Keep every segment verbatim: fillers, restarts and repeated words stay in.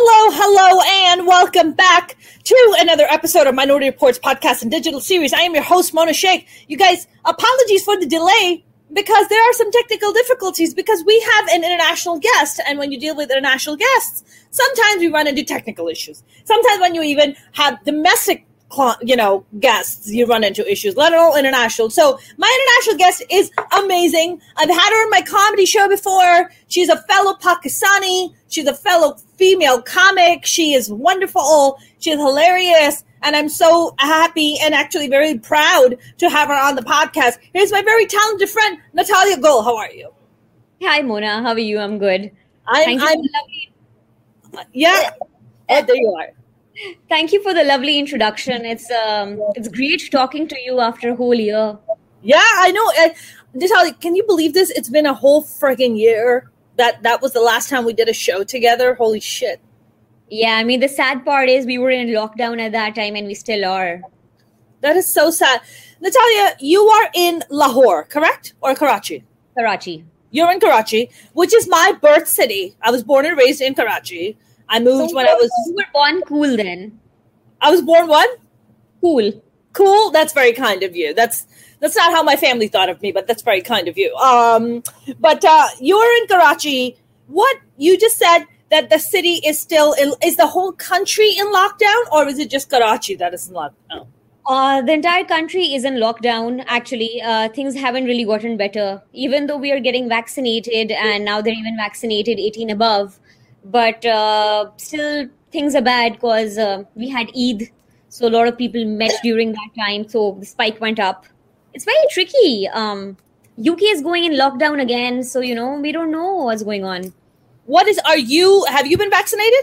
Hello, hello, and welcome back to another episode of Minority Reports podcast and digital series. I am your host, Mona Sheikh. You guys, apologies for the delay because there are some technical difficulties because we have an international guest, and when you deal with international guests, sometimes we run into technical issues. Sometimes when you even have domestic you know, guests, you run into issues, let alone international. So my international guest is amazing. I've had her on my comedy show before. She's a fellow Pakistani. She's a fellow female comic. She is wonderful. She's hilarious. And I'm so happy and actually very proud to have her on the podcast. Here's my very talented friend, Natalia Gul. How are you? Hi, Mona. How are you? I'm good. I'm, Thank you I'm for the lovely- yeah. Oh, there you are. Thank you for the lovely introduction. It's um, it's great talking to you after a whole year. Yeah, I know. I, Natalia, can you believe this? It's been a whole friggin' year. That that was the last time we did a show together. Holy shit. Yeah, I mean, the sad part is we were in lockdown at that time and we still are. That is so sad. Natalia, you are in Lahore, correct? Or Karachi? Karachi. You're in Karachi, which is my birth city. I was born and raised in Karachi. I moved so when I was... You were born cool then. I was born what? Cool. Cool? That's very kind of you. That's that's not how my family thought of me, but that's very kind of you. Um, but uh, you're in Karachi. What? You just said that the city is still... In, is the whole country in lockdown? Or is it just Karachi that is in lockdown? Uh, the entire country is in lockdown, actually. Uh, things haven't really gotten better. Even though we are getting vaccinated, and now they're even vaccinated eighteen above. But uh, still, things are bad because uh, we had Eid. So a lot of people met during that time. So the spike went up. It's very tricky. Um, U K is going in lockdown again. So, you know, we don't know what's going on. What is, are you, have you been vaccinated?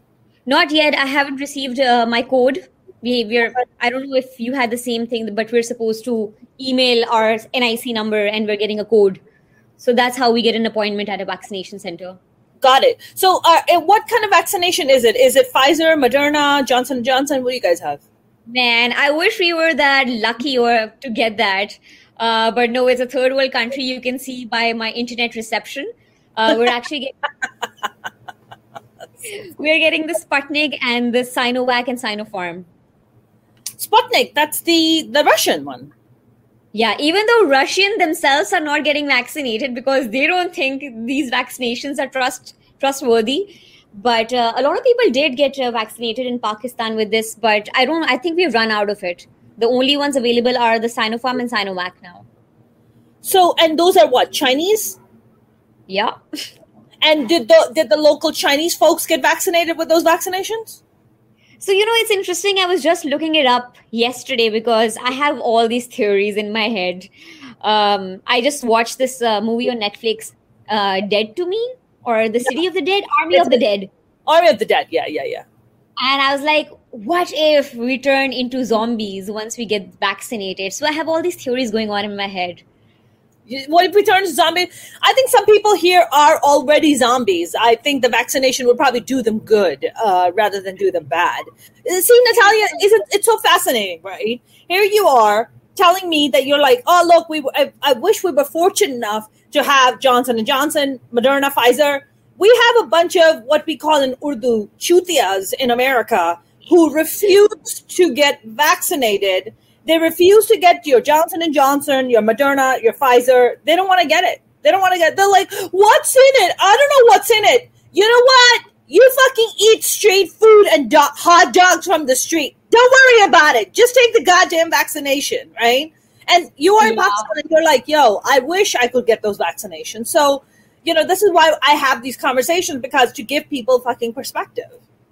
Not yet. I haven't received uh, my code. We, we're, I don't know if you had the same thing, but we're supposed to email our N I C number and we're getting a code. So that's how we get an appointment at a vaccination center. Got it. So uh, what kind of vaccination is it? Is it Pfizer, Moderna, Johnson and Johnson? What do you guys have? Man, I wish we were that lucky or to get that. Uh, but no, it's a third world country. You can see by my internet reception. Uh, we're actually getting, we're getting the Sputnik and the Sinovac and Sinopharm. Sputnik, that's the, the Russian one. Yeah, even though Russian themselves are not getting vaccinated because they don't think these vaccinations are trust trustworthy. But uh, a lot of people did get uh, vaccinated in Pakistan with this. But I don't. I think we've run out of it. The only ones available are the Sinopharm and Sinovac now. So, and those are what, Chinese? Yeah. And did the did the local Chinese folks get vaccinated with those vaccinations? So, you know, it's interesting. I was just looking it up yesterday because I have all these theories in my head. Um, I just watched this uh, movie on Netflix, uh, Dead to Me, or The City of the Dead, Army of the Dead. Army of the Dead, yeah, yeah, yeah. And I was like, what if we turn into zombies once we get vaccinated? So I have all these theories going on in my head. What if we turn to zombie? I think some people here are already zombies. I think the vaccination would probably do them good uh, rather than do them bad. See, Natalia, isn't it's so fascinating, right? Here you are telling me that you're like, oh, look, we I, I wish we were fortunate enough to have Johnson and Johnson, Moderna, Pfizer. We have a bunch of what we call in Urdu chutias in America who refuse to get vaccinated. They refuse to get your Johnson and Johnson, your Moderna, your Pfizer. They don't want to get it. They don't want to get it. They're like, what's in it? I don't know what's in it. You know what? You fucking eat street food and do- hot dogs from the street. Don't worry about it. Just take the goddamn vaccination, right? And you are in Yeah. Pakistan and you're like, yo, I wish I could get those vaccinations. So, you know, this is why I have these conversations, because to give people fucking perspective.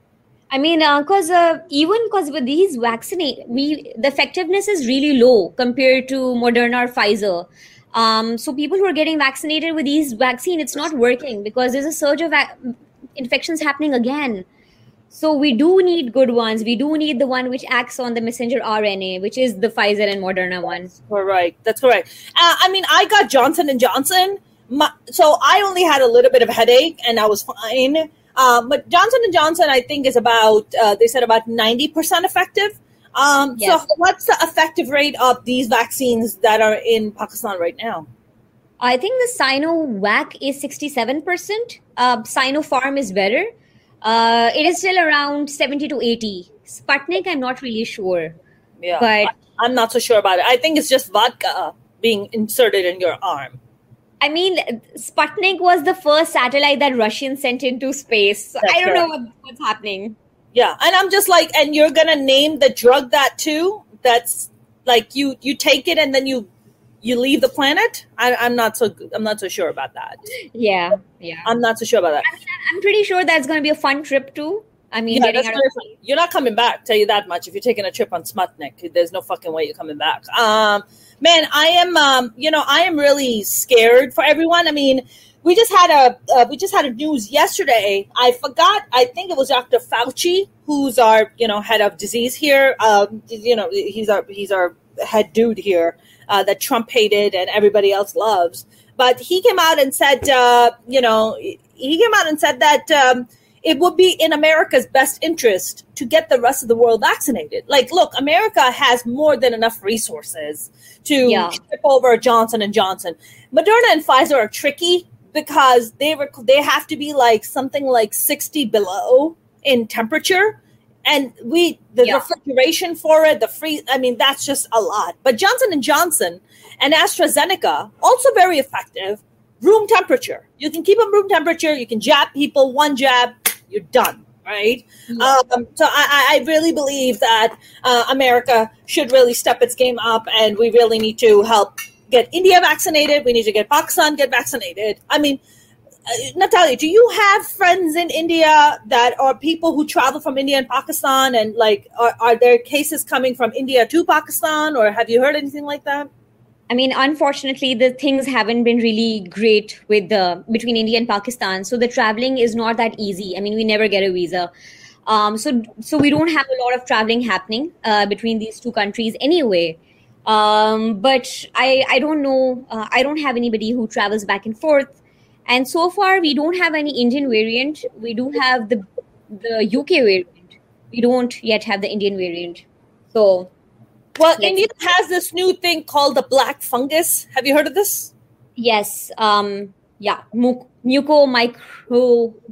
I mean, because uh, uh, even because with these vaccinate, we the effectiveness is really low compared to Moderna or Pfizer. Um, so people who are getting vaccinated with these vaccine, it's not working because there's a surge of va- infections happening again. So we do need good ones. We do need the one which acts on the messenger R N A, which is the Pfizer and Moderna one. Correct. That's correct. Uh, I mean, I got Johnson and Johnson, my, so I only had a little bit of headache and I was fine. Um, but Johnson and Johnson, I think, is about, uh, they said about ninety percent effective. Um, Yes. So what's the effective rate of these vaccines that are in Pakistan right now? I think the Sinovac is sixty-seven percent. Uh, Sinopharm is better. Uh, it is still around seventy to eighty. Sputnik, I'm not really sure. Yeah, but I, I'm not so sure about it. I think it's just vodka being inserted in your arm. I mean, Sputnik was the first satellite that Russians sent into space. So That's I don't right. know what, what's happening. Yeah, and I'm just like, and you're gonna name the drug that too? That's like you you take it and then you you leave the planet? I, I'm not so I'm not so sure about that. Yeah, yeah. I'm not so sure about that. I mean, I'm pretty sure that's going to be a fun trip too. I mean, Yeah, getting that's out very of fun. You're not coming back. Tell you that much. If you're taking a trip on Sputnik, there's no fucking way you're coming back. Um, man, I am. Um, you know, I am really scared for everyone. I mean, we just had a uh, we just had a news yesterday. I forgot. I think it was Doctor Fauci, who's our you know head of disease here. Um, you know, he's our he's our head dude here uh, that Trump hated and everybody else loves. But he came out and said, uh, you know, he came out and said that. Um, It would be in America's best interest to get the rest of the world vaccinated. Like, look, America has more than enough resources to Yeah. ship over Johnson and Johnson. Moderna and Pfizer are tricky because they rec- they have to be like something like sixty below in temperature, and we the Yeah. refrigeration for it, the free. I mean, that's just a lot. But Johnson and Johnson and AstraZeneca also very effective. Room temperature. You can keep them room temperature. You can jab people one jab. You're done, right? Yeah. Um, so I, I really believe that uh, America should really step its game up, and we really need to help get India vaccinated. We need to get Pakistan get vaccinated. I mean, uh, Natalia, do you have friends in India that are people who travel from India and Pakistan, and like, are, are there cases coming from India to Pakistan, or have you heard anything like that? I mean, unfortunately, the things haven't been really great with the between India and Pakistan. So the traveling is not that easy. I mean, we never get a visa. Um, so so we don't have a lot of traveling happening uh, between these two countries anyway. Um, but I I don't know. Uh, I don't have anybody who travels back and forth. And so far, we don't have any Indian variant. We do have the the U K variant. We don't yet have the Indian variant. So. Well, Let's India has this new thing called the black fungus. Have you heard of this? Yes. Um, yeah. Mu- mucomicro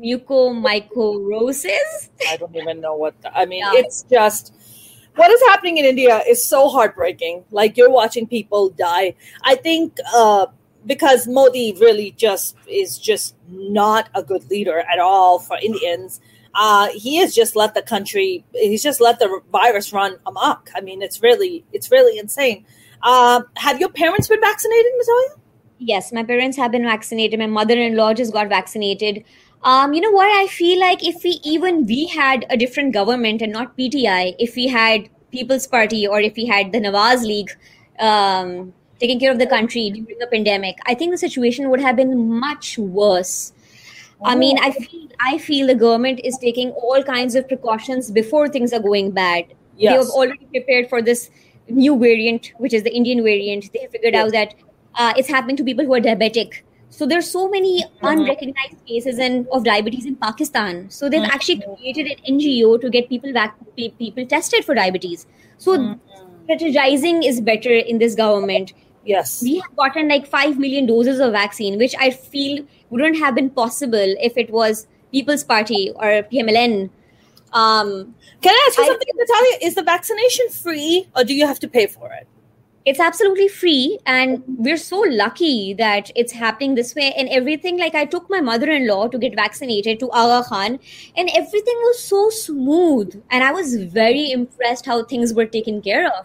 mucomycosis. I don't even know what. The, I mean, Yeah. it's just what is happening in India is so heartbreaking. Like you're watching people die. I think uh, because Modi really just is just not a good leader at all for Indians. Uh, he has just let the country. He's just let the virus run amok. I mean, it's really, it's really insane. Uh, have your parents been vaccinated, Natalia? Yes, my parents have been vaccinated. My mother-in-law just got vaccinated. Um, you know what? I feel like if we even we had a different government and not P T I, if we had People's Party or if we had the Nawaz League um, taking care of the country during the pandemic, I think the situation would have been much worse. I mean, I feel I feel the government is taking all kinds of precautions before things are going bad. Yes. They have already prepared for this new variant, which is the Indian variant. They have figured Yes. out that uh, it's happening to people who are diabetic. So there's so many unrecognized cases in, of diabetes in Pakistan. So they've actually created an N G O to get people vac- pe- people tested for diabetes. So strategizing is better in this government. Yes. We have gotten like five million doses of vaccine, which I feel wouldn't have been possible if it was People's Party or P M L N. Um, Can I ask you I- something, Natalia? Is the vaccination free or do you have to pay for it? it's absolutely free, and we're so lucky that it's happening this way. And everything, like I took my mother-in-law to get vaccinated to Aga Khan, and everything was so smooth. And I was very impressed how things were taken care of.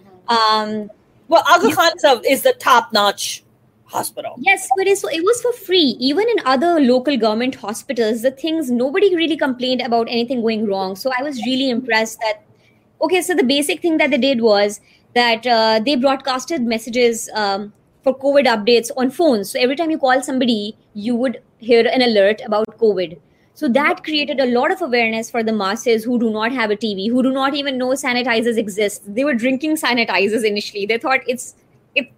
Um, Well, Aga Khan is, a, is the top-notch hospital. Yes, but it's, it was for free. Even in other local government hospitals, the things, nobody really complained about anything going wrong. So I was really impressed that, okay, so the basic thing that they did was that uh, they broadcasted messages um, for COVID updates on phones. So every time you call somebody, you would hear an alert about COVID. So that created a lot of awareness for the masses who do not have a T V, who do not even know sanitizers exist. They were drinking sanitizers initially. They thought it's it.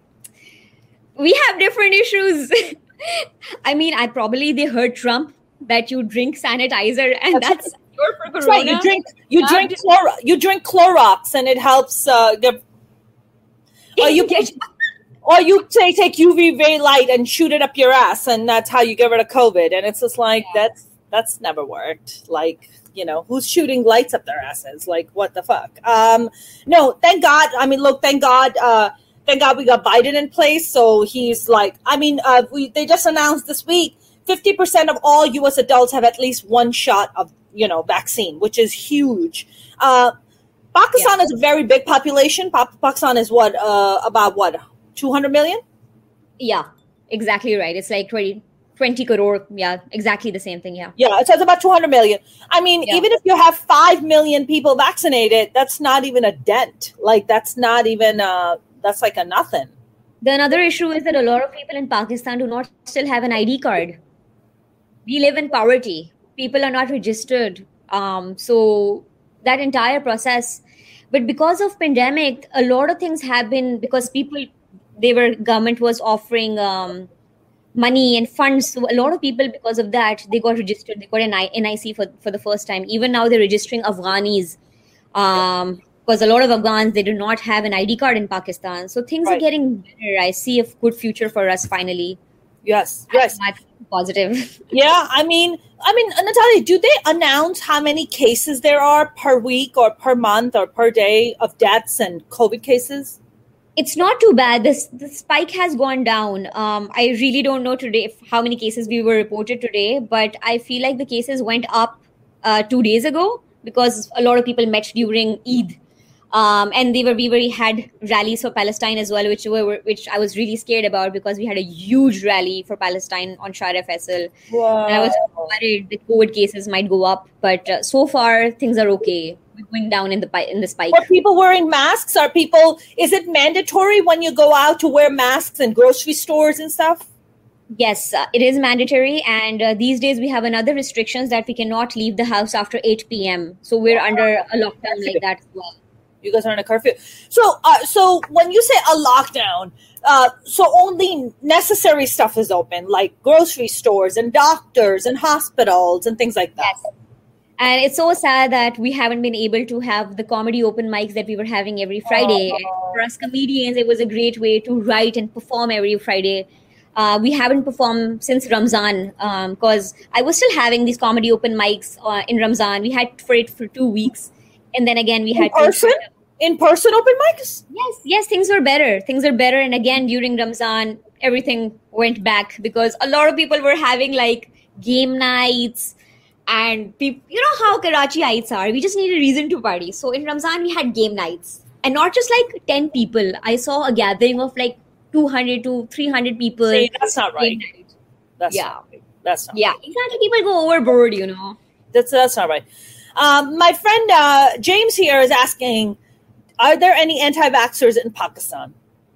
We have different issues. I mean, I probably they heard Trump that you drink sanitizer and That's that's your for That's right. You corona. drink you Yeah. drink Cloro- you drink Clorox and it helps uh, get, or you or you take take U V ray light and shoot it up your ass and that's how you get rid of COVID. And it's just like that's That's never worked. Like, you know, who's shooting lights up their asses? Like, what the fuck? Um, no, thank God. I mean, look, thank God. Uh, thank God we got Biden in place. So he's like, I mean, uh, we they just announced this week, fifty percent of all U S adults have at least one shot of, you know, vaccine, which is huge. Uh, Pakistan yeah. is a very big population. Pa- Pakistan is what, uh, about what, two hundred million? Yeah, exactly right. It's like twenty, twenty crore. Yeah, exactly the same thing. Yeah. Yeah, so it's about two hundred million. I mean, yeah. even if you have five million people vaccinated, that's not even a dent. Like, that's not even, uh, that's like a nothing. The another issue is that a lot of people in Pakistan do not still have an I D card. We live in poverty. People are not registered. Um, so that entire process, but because of pandemic, a lot of things have been, because people, they were, government was offering um, money and funds. So a lot of people, because of that, they got registered. They got an N I C for, for the first time. Even now they're registering Afghanis. Um, because a lot of Afghans, they do not have an I D card in Pakistan. So things right. are getting better. I see a good future for us finally. Yes, yes. I'm positive. Yeah, I mean, I mean, Natalia, do they announce how many cases there are per week or per month or per day of deaths and COVID cases? It's not too bad. This the spike has gone down. Um, I really don't know today if, how many cases we were reported today, but I feel like the cases went up uh, two days ago because a lot of people met during Eid. Um, and they were we were had rallies for Palestine as well, which were which I was really scared about because we had a huge rally for Palestine on Shara Faisal. Wow. And I was worried that COVID cases might go up, but uh, so far things are okay. We're going down in the in the spike. Are people wearing masks? Are people? Is it mandatory when you go out to wear masks in grocery stores and stuff? Yes, uh, it is mandatory, and uh, these days we have another restrictions that we cannot leave the house after eight p.m. So we're wow. under a lockdown like that as well. You guys are in a curfew. So, uh, so when you say a lockdown, uh, so only necessary stuff is open, like grocery stores and doctors and hospitals and things like that. Yes. And it's so sad that we haven't been able to have the comedy open mics that we were having every Friday. Oh. For us comedians, it was a great way to write and perform every Friday. Uh, we haven't performed since Ramzan because um, I was still having these comedy open mics uh, in Ramzan. We had for it for two weeks. And then again, we in had person? To- in person open mics? Yes, yes, things were better. Things are better. And again, during Ramzan, everything went back because a lot of people were having like game nights and people, you know how Karachiites are. We just need a reason to party. So in Ramzan, we had game nights and not just like ten people. I saw a gathering of like two hundred to three hundred people. See, that's not right. That's yeah. not right. That's not yeah, right. exactly. People go overboard, you know. That's, that's not right. Um, my friend uh, James here is asking, are there any anti-vaxxers in Pakistan?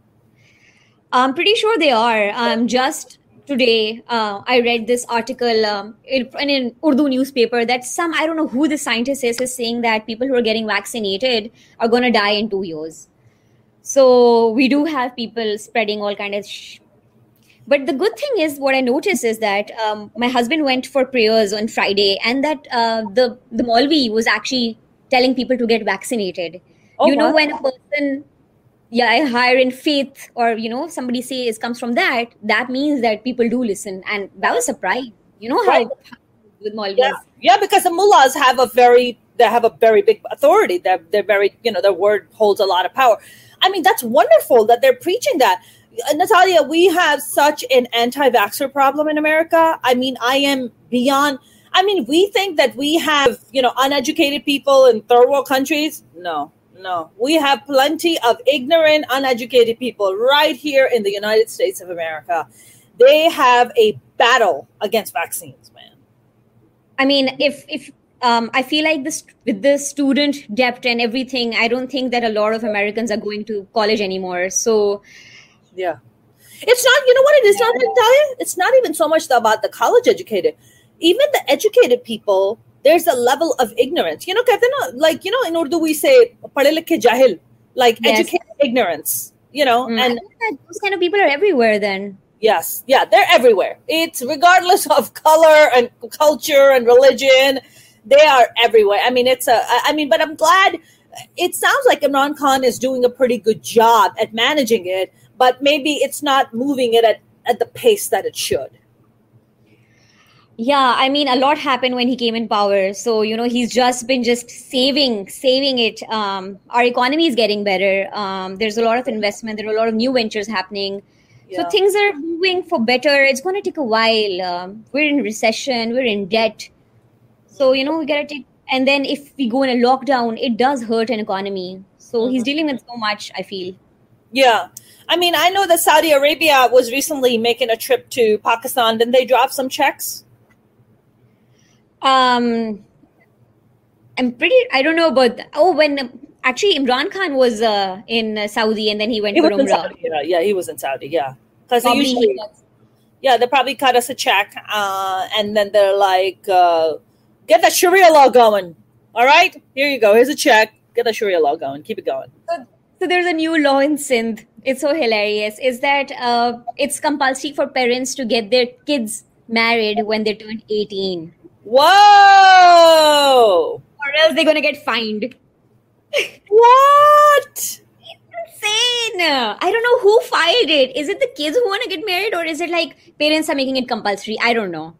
I'm pretty sure they are. Um, just today, uh, I read this article um, in, in an Urdu newspaper that some, I don't know who the scientist is, is saying that people who are getting vaccinated are going to die in two years. So we do have people spreading all kind of sh- But the good thing is, what I noticed is that um, my husband went for prayers on Friday, and that uh, the the Maulvi was actually telling people to get vaccinated. Oh, you know, wow. When a person, yeah, higher in faith, or you know, somebody says comes from that, that means that people do listen, and that was surprised. You know how right. with Maulvis, yeah. yeah, because the mullahs have a very they have a very big authority. They're they're very you know their word holds a lot of power. I mean, that's wonderful that they're preaching that. Natalia, we have such an anti-vaxxer problem in America. I mean, I am beyond. I mean, we think that we have, you know, uneducated people in third world countries. No, no. We have plenty of ignorant, uneducated people right here in the United States of America. They have a battle against vaccines, man. I mean, if if um, I feel like this with the student debt and everything, I don't think that a lot of Americans are going to college anymore. So. Yeah. It's not, you know what it is, not Natalia? It's not even so much about the college educated. Even the educated people, there's a level of ignorance. You know, like, you know, in Urdu we say, padhe likhe jahil, like yes. educated ignorance, you know. Mm, and I think that those kind of people are everywhere then. Yes. Yeah, they're everywhere. It's regardless of color and culture and religion, they are everywhere. I mean, it's a, I mean, but I'm glad, it sounds like Imran Khan is doing a pretty good job at managing it. But maybe it's not moving it at, at the pace that it should. Yeah, I mean, a lot happened when he came in power. So, you know, he's just been just saving, saving it. Um, our economy is getting better. Um, there's a lot of investment. There are a lot of new ventures happening. So Yeah. things are moving for better. It's going to take a while. Um, we're in recession. We're in debt. So, you know, we got to take. And then if we go in a lockdown, it does hurt an economy. So he's Mhm. dealing with so much, I feel. Yeah. I mean, I know that Saudi Arabia was recently making a trip to Pakistan. Didn't they drop some checks? Um, I'm pretty. I don't know about. Oh, when actually Imran Khan was uh, in uh, Saudi and then he went He for was in Umrah. Saudi. Yeah, yeah, he was in Saudi. Yeah, because they Probably he usually, was. yeah, they probably cut us a check, uh, and then they're like, uh, "Get that Sharia law going." All right, here you go. Here's a check. Get the Sharia law going. Keep it going. So, so there's a new law in Sindh. It's so hilarious. Is that uh, it's compulsory for parents to get their kids married when they turn eighteen, Whoa! or else they're gonna get fined. What? Insane! I don't know who filed it. Is it the kids who want to get married, or is it like parents are making it compulsory? I don't know.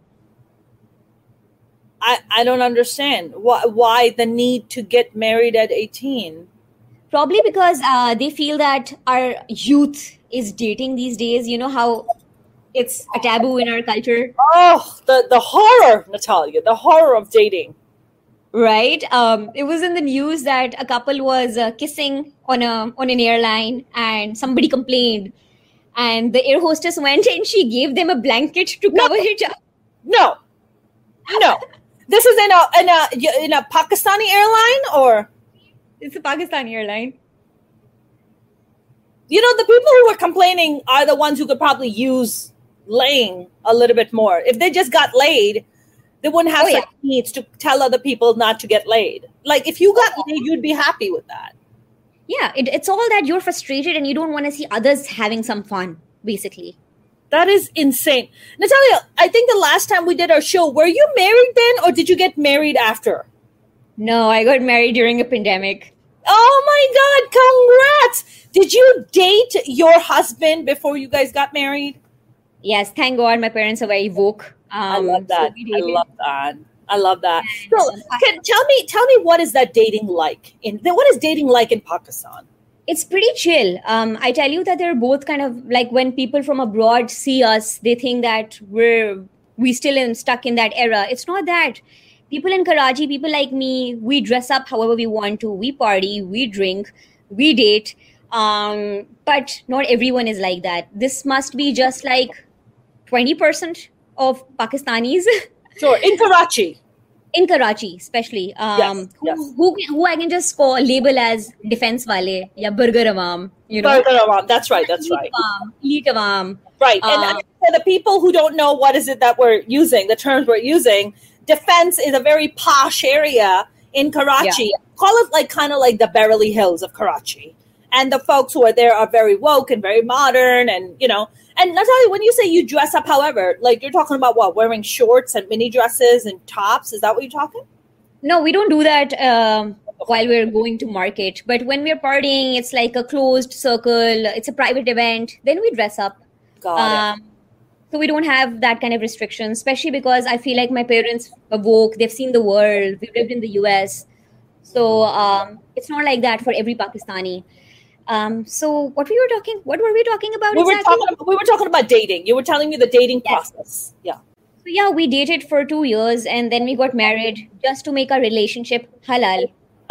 I, I don't understand why why the need to get married at eighteen. Probably because uh, they feel that our youth is dating these days. You know how it's a taboo in our culture, Oh, the the horror, Natalia, the horror of dating. right? Um, it was in the news that a couple was uh, kissing on a on an airline, and somebody complained, and the air hostess went and she gave them a blanket to No. cover it up. No, no. This is in a in a in a Pakistani airline, or It's a Pakistani airline. you know, the people who are complaining are the ones who could probably use laying a little bit more. If they just got laid, they wouldn't have Oh, such needs to tell other people not to get laid. Like if you got laid, you'd be happy with that. Yeah, it, it's all that you're frustrated and you don't want to see others having some fun, basically. That is insane. Natalia, I think the last time we did our show, were you married then or did you get married after? No, I got married during a pandemic. Oh my God, congrats! Did you date your husband before you guys got married? Yes, thank God my parents are very woke. I Um, love so that. we I dated. love that. I love that. And, So, um, I- can, tell me, tell me, what is that dating like? In what is dating like in Pakistan? It's pretty chill. Um, I tell you that they're both kind of like when people from abroad see us, they think that we're we still in stuck in that era. It's not that. People in Karachi, people like me, we dress up however we want to. We party, we drink, we date. Um, but not everyone is like that. This must be just like twenty percent of Pakistanis Sure, in Karachi. in Karachi, especially. Um, Yes, who, yes. who who I can just call label as defense wale ya burger awam, you know. Burger Awam. That's right. That's right. Awam, elite awam. Right. And Um, for the people who don't know what is it that we're using, the terms we're using, defense is a very posh area in Karachi. Call it like kind of like the Beverly Hills of Karachi. And the folks who are there are very woke and very modern, and you know. And Natalia, when you say you dress up, however, like you're talking about what, wearing shorts and mini dresses and tops? Is that what you're talking? No, we don't do that um, while we're going to market. But when we're partying, it's like a closed circle. It's a private event. Then we dress up. Got it. Um, so we don't have that kind of restriction, especially because I feel like my parents are woke. They've seen the world. We've lived in the U S. So um, it's not like that for every Pakistani. Um, so what we were talking, what were we talking about We were exactly? talking. About, we were talking about dating. You were telling me the dating Yes. process. Yeah. So yeah, we dated for two years and then we got married just to make our relationship halal.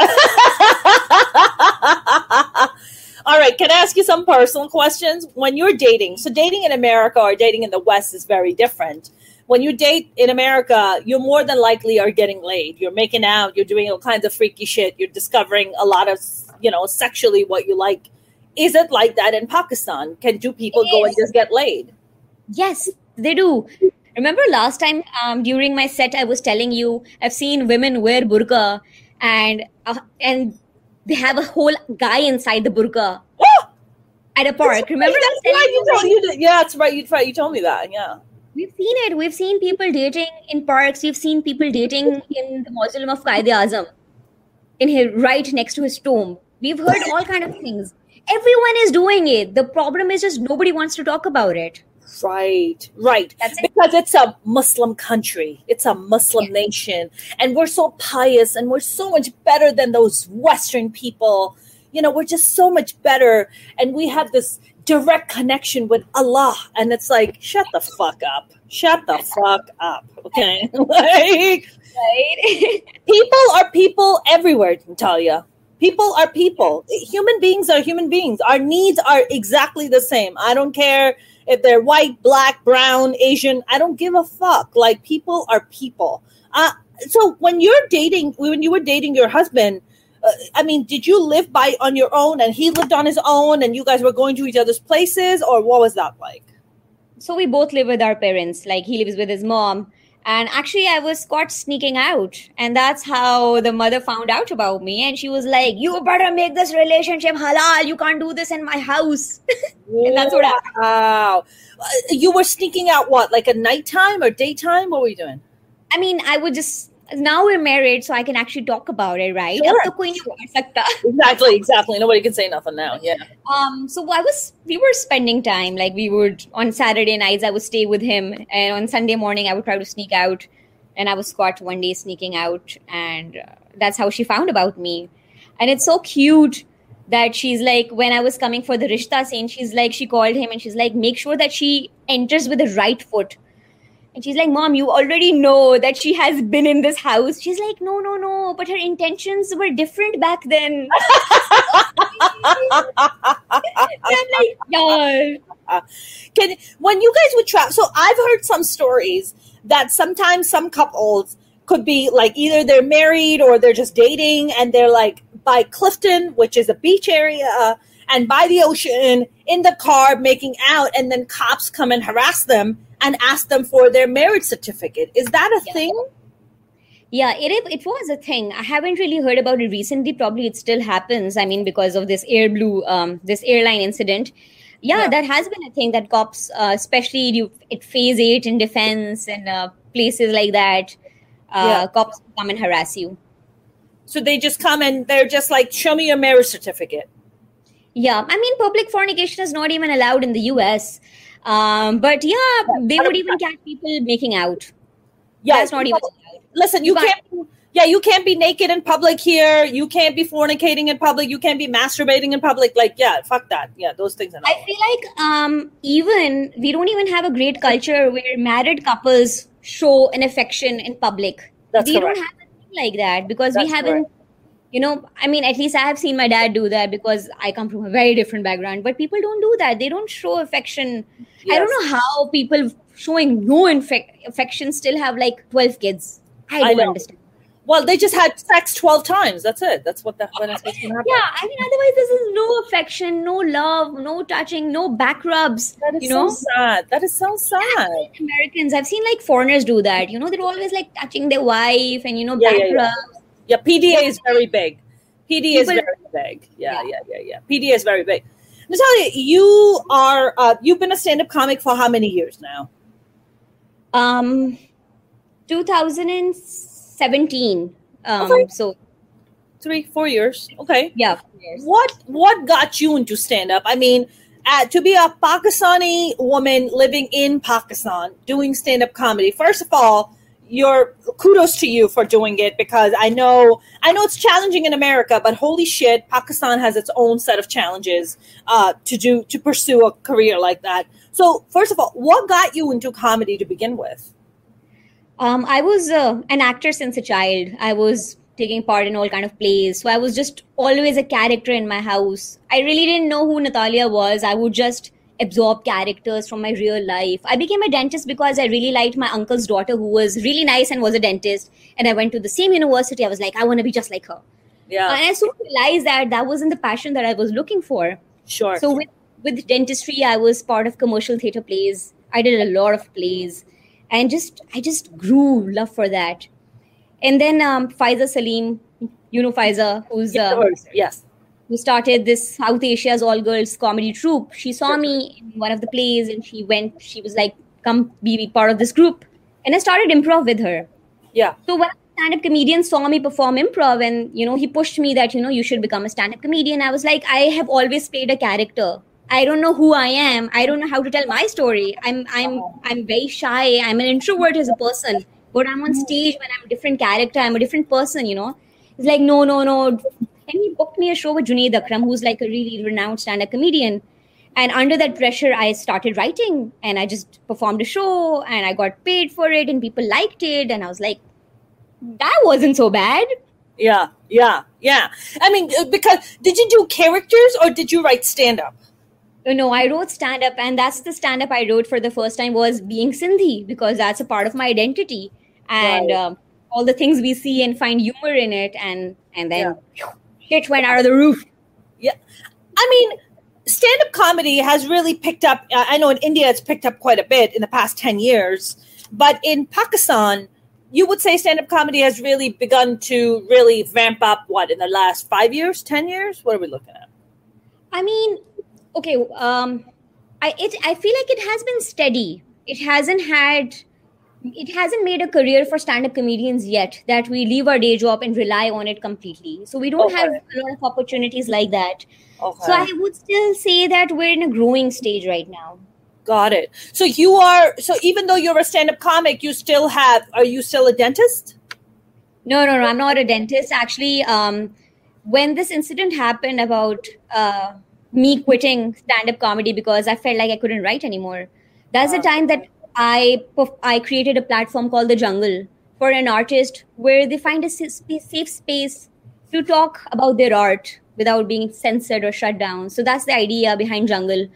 All right. Can I ask you some personal questions? When you're dating, so dating in America or dating in the West is very different. When you date in America, you more than likely are getting laid. You're making out. You're doing all kinds of freaky shit. You're discovering a lot of, you know, sexually what you like. Is it like that in Pakistan? Can do people It go and is. just get laid? Yes, they do. Remember last time um, during my set, I was telling you I've seen women wear burqa and uh, and they have a whole guy inside the burqa Oh, at a park. Remember, I was that's telling right. You you, told, you did, yeah, that's right. You, right. You told me that. Yeah. we've seen it. We've seen people dating in parks. We've seen people dating in the mausoleum of Quaid-e-Azam, in his right next to his tomb. We've heard all kind of things. Everyone is doing it. The problem is just nobody wants to talk about it. Right, right. That's it. Because it's a Muslim country. It's a Muslim Yes. nation. And we're so pious and we're so much better than those Western people. You know, we're just so much better. And we have this direct connection with Allah. And it's like, shut the fuck up. Shut the fuck up. Okay. Like, Right? people are people everywhere, Natalia. People are people. Human beings are human beings. Our needs are exactly the same. I don't care if they're white, black, brown, Asian. I don't give a fuck. Like, people are people. Uh, so when you're dating, when you were dating your husband, uh, I mean, did you live by on your own and he lived on his own and you guys were going to each other's places, or what was that like? So we both live with our parents. Like, he lives with his mom. And actually, I was caught sneaking out. And that's how the mother found out about me. And she was like, you better make this relationship halal. You can't do this in my house. And that's what happened. Wow. Uh, You were sneaking out what, like a nighttime or daytime? What were you doing? I mean, I would just... Now we're married, so I can actually talk about it, right? Sure. Ab to koi nahi bol sakta. Exactly, exactly. Nobody can say nothing now. Yeah. Um, so I was, we were spending time. Like, we would, on Saturday nights, I would stay with him. And on Sunday morning, I would try to sneak out. And I was caught one day sneaking out. And uh, that's how she found about me. And it's so cute that she's like, when I was coming for the Rishta scene, she's like, she called him and she's like, make sure that she enters with the right foot. And she's like, Mom, you already know that she has been in this house. She's like, no, no, no. But her intentions were different back then. I'm like, yeah. Can when you guys would travel? So I've heard some stories that sometimes some couples could be like either they're married or they're just dating, and they're like by Clifton, which is a beach area, and by the ocean in the car making out, and then cops come and harass them and ask them for their marriage certificate. Is that a Yeah. thing? Yeah, it it was a thing. I haven't really heard about it recently. Probably it still happens. I mean, because of this Air Blue, um, this airline incident. Yeah, Yeah. that has been a thing that cops, uh, especially you, at phase eight in defense and uh, places like that, uh, Yeah. cops come and harass you. So they just come and they're just like, show me your marriage certificate. Yeah, I mean, public fornication is not even allowed in the U S. Um, but yeah, they would even catch people making out. Yeah, That's not even allowed. Listen, you You can't. Yeah, you can't be naked in public here. You can't be fornicating in public. You can't be masturbating in public. Like, yeah, fuck that. Yeah, those things are not. I feel like um, even we don't even have a great culture where married couples show an affection in public. That's we correct. don't have a thing like that because That's we haven't. You know, I mean, at least I have seen my dad do that because I come from a very different background. But people don't do that. They don't show affection. I don't Yes. know how people showing no infec- affection still have like twelve kids. I I don't know. understand. Well, they just had sex twelve times. That's it. That's what the when it's supposed to happen. Yeah, I mean, otherwise, this is no affection, no love, no touching, no back rubs. That is you know, so sad. That is so sad. Americans, I've seen like foreigners do that. You know, they're always like touching their wife and, you know, Yeah, back yeah, yeah. rubs. Yeah, P D A is very big. P D A is People- very big. Yeah, Yeah. yeah, yeah, yeah. P D A is very big. Natalia, you are uh, you've been a stand-up comic for how many years now? Um, two thousand seventeen. Um, Okay. so Three, four years. Okay. yeah, four years. What what got you into stand-up? I mean, uh, to be a Pakistani woman living in Pakistan doing stand-up comedy. First of all, your kudos to you for doing it, because I know I know it's challenging in America, but holy shit, Pakistan has its own set of challenges uh, to do to pursue a career like that. So, first of all, what got you into comedy to begin with? Um, I was uh, an actor since a child. I was taking part in all kind of plays. So I was just always a character in my house. I really didn't know who Natalia was. I would just absorb characters from my real life. I became a dentist because I really liked my uncle's daughter, who was really nice and was a dentist. And I went to the same university. I was like, I want to be just like her. Yeah, And I soon realized that that wasn't the passion that I was looking for. sure. So with, with dentistry, I was part of commercial theater plays. I did a lot of plays. And just I just grew love for that. And then um, Faiza Salim, you know Faiza, who's Yeah, uh, of course. Yes. who started this South Asia's all girls comedy troupe. She saw me in one of the plays and she went, she was like, come be part of this group. And I started improv with her. Yeah. So when a stand-up comedian saw me perform improv and, you know, he pushed me that, you know, you should become a stand-up comedian. I was like, I have always played a character I don't know who I am. I don't know how to tell my story. I'm I'm I'm very shy. I'm an introvert as a person. But I'm on stage when I'm a different character. I'm a different person, you know. It's like, no, no, no. And he booked me a show with Junaid Akram, who's like a really renowned stand-up comedian. And under that pressure, I started writing and I just performed a show and I got paid for it and people liked it. And I was like, that wasn't so bad. Yeah, yeah, yeah. I mean, because did you do characters or did you write stand-up? No, I wrote stand-up, and that's the stand-up I wrote for the first time was being Sindhi, because that's a part of my identity. And right. um, all the things we see and find humor in it, and, and then yeah. shit went out of the roof. Yeah. I mean, stand-up comedy has really picked up. I know in India it's picked up quite a bit in the past ten years. But in Pakistan, you would say stand-up comedy has really begun to really ramp up, what, in the last five years, ten years? What are we looking at? I mean... Okay, um, I it I feel like it has been steady. It hasn't had, it hasn't made a career for stand-up comedians yet that we leave our day job and rely on it completely. So we don't okay. have a lot of opportunities like that. Okay. So I would still say that we're in a growing stage right now. Got it. So you are, so even though you're a stand-up comic, you still have, are you still a dentist? No, no, no, I'm not a dentist. Actually, um, when this incident happened about... Uh, me quitting stand-up comedy because I felt like I couldn't write anymore. That's the time that I I created a platform called The Jungle for an artist where they find a safe space to talk about their art without being censored or shut down. So that's the idea behind Jungle.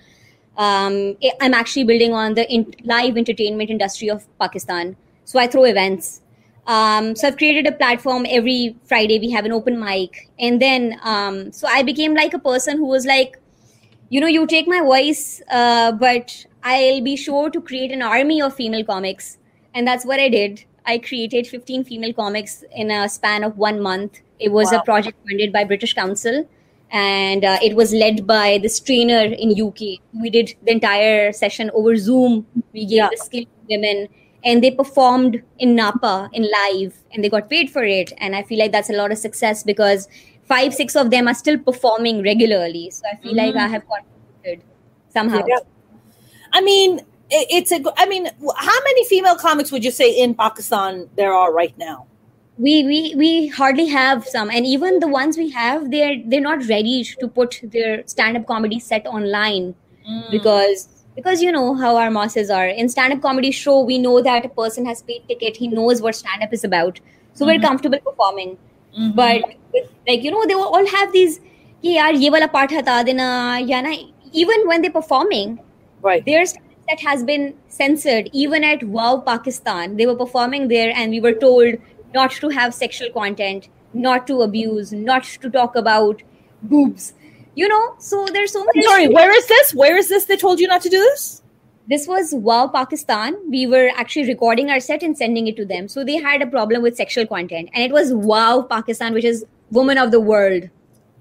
Um, I'm actually building on the in- live entertainment industry of Pakistan. So I throw events. Um, so I've created a platform. Every Friday we have an open mic. And then, um, so I became like a person who was like, you know, you take my voice, uh, but I'll be sure to create an army of female comics. And that's what I did. I created fifteen female comics in a span of one month. It was wow. a project funded by British Council. And uh, it was led by this trainer in U K. We did the entire session over Zoom. We gave yeah. the skill to women. And they performed in Napa, in live. And they got paid for it. And I feel like that's a lot of success because... Five, six of them are still performing regularly. So I feel mm-hmm. like I have contributed somehow. Yeah. I mean, it's a, I mean, how many female comics would you say in Pakistan there are right now? We we we hardly have some. And even the ones we have, they're, they're not ready to put their stand-up comedy set online mm. because, because you know how our masses are. In stand-up comedy show, we know that a person has paid ticket. He knows what stand-up is about. So mm-hmm. we're comfortable performing. Mm-hmm. But like, you know, they will all have these, yaar, ye wala part hata dena, ya na. Even when they're performing, right. there's that has been censored. Even at Wow Pakistan, they were performing there and we were told not to have sexual content, not to abuse, not to talk about boobs. You know, so there's so many. Sorry, where is this? Where is this? They told you not to do this? This was Wow Pakistan. We were actually recording our set and sending it to them. So they had a problem with sexual content. And it was Wow Pakistan, which is Woman of the World.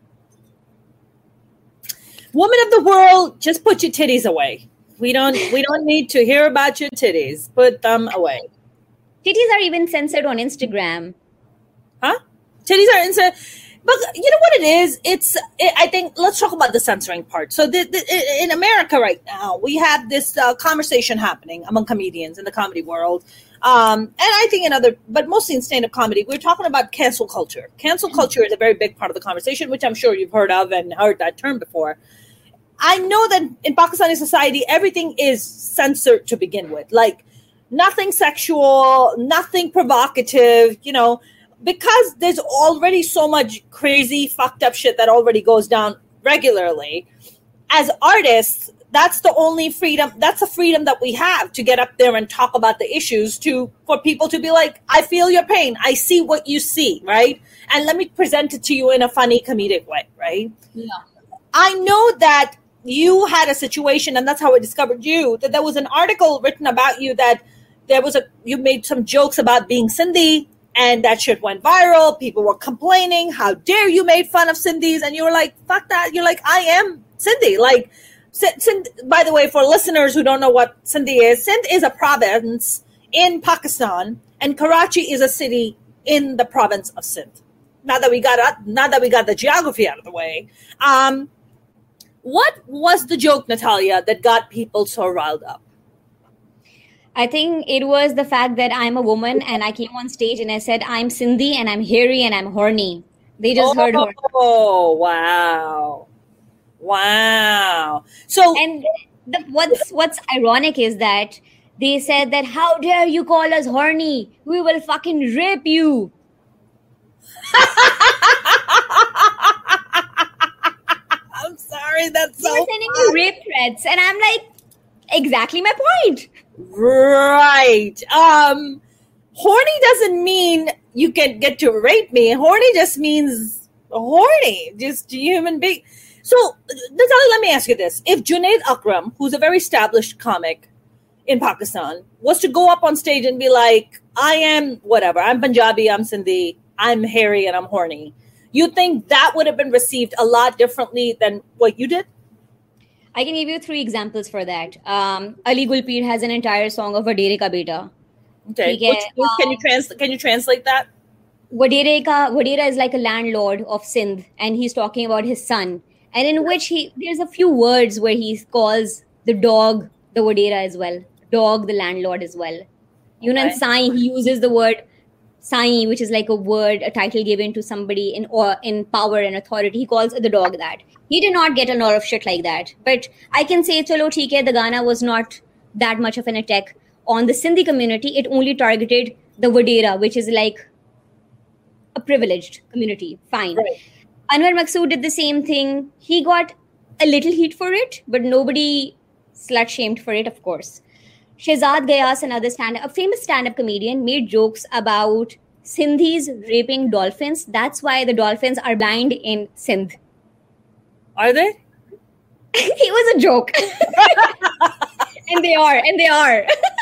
Woman of the World, just put your titties away. We don't we don't need to hear about your titties. Put them away. Titties are even censored on Instagram. Huh? Titties are censored. But you know what it is? It's, it, I think, let's talk about the censoring part. So the, the, in America right now, we have this uh, conversation happening among comedians in the comedy world. Um, and I think in other, but mostly in stand-up comedy, we're talking about cancel culture. Cancel culture is a very big part of the conversation, which I'm sure you've heard of and heard that term before. I know that in Pakistani society, everything is censored to begin with. Like, nothing sexual, nothing provocative, you know, because there's already so much crazy, fucked up shit that already goes down regularly. As artists, that's the only freedom, that's the freedom that we have to get up there and talk about the issues, to for people to be like, I feel your pain. I see what you see, right? And let me present it to you in a funny, comedic way, right? Yeah. I know that you had a situation, and that's how I discovered you, that there was an article written about you that there was a, you made some jokes about being Sindhi, and that shit went viral. People were complaining, how dare you made fun of Sindhis? And you were like, fuck that. You're like, I am Sindhi. Like, Sindh, by the way, for listeners who don't know what Sindhi is, Sindh is a province in Pakistan, and Karachi is a city in the province of Sindh. Now that we got now that we got the geography out of the way, um, What was the joke, Natalia, that got people so riled up? I think it was the fact that I'm a woman and I came on stage and I said, I'm Sindhi and I'm hairy and I'm horny. They just oh, heard her. Oh, wow. Wow. So, and the, what's what's ironic is that they said that, how dare you call us horny? We will fucking rape you. I'm sorry, that's so They're sending me rape threats. And I'm like, exactly my point. Right. Um, horny doesn't mean you can get to rape me. Horny just means horny, just a human being. So, Natalia, let me ask you this. If Junaid Akram, who's a very established comic in Pakistan, was to go up on stage and be like, I am whatever, I'm Punjabi, I'm Sindhi, I'm hairy and I'm horny, you think that would have been received a lot differently than what you did? I can give you three examples for that. Um, Ali Gulpir has an entire song of Vadere Ka Beta. Okay. Which, which, can, you trans- can you translate that? Vadere Ka, Vadera is like a landlord of Sindh, and he's talking about his son. And in which he, there's a few words where he calls the dog the Vadera as well. Dog, the landlord as well. You know, okay. In Sai, he uses the word Sai, which is like a word, a title given to somebody in or in power and authority. He calls the dog that. He did not get a lot of shit like that. But I can say, chalo, theek hai, the Gana was not that much of an attack on the Sindhi community. It only targeted the Vadera, which is like a privileged community. Fine. Right. Anwar Maqsood did the same thing. He got a little heat for it, but nobody slut-shamed for it, of course. Shehzad Gayas, another stand a famous stand-up comedian, made jokes about Sindhis raping dolphins. That's why the dolphins are blind in Sindh. Are they? It was a joke. and they are, and they are.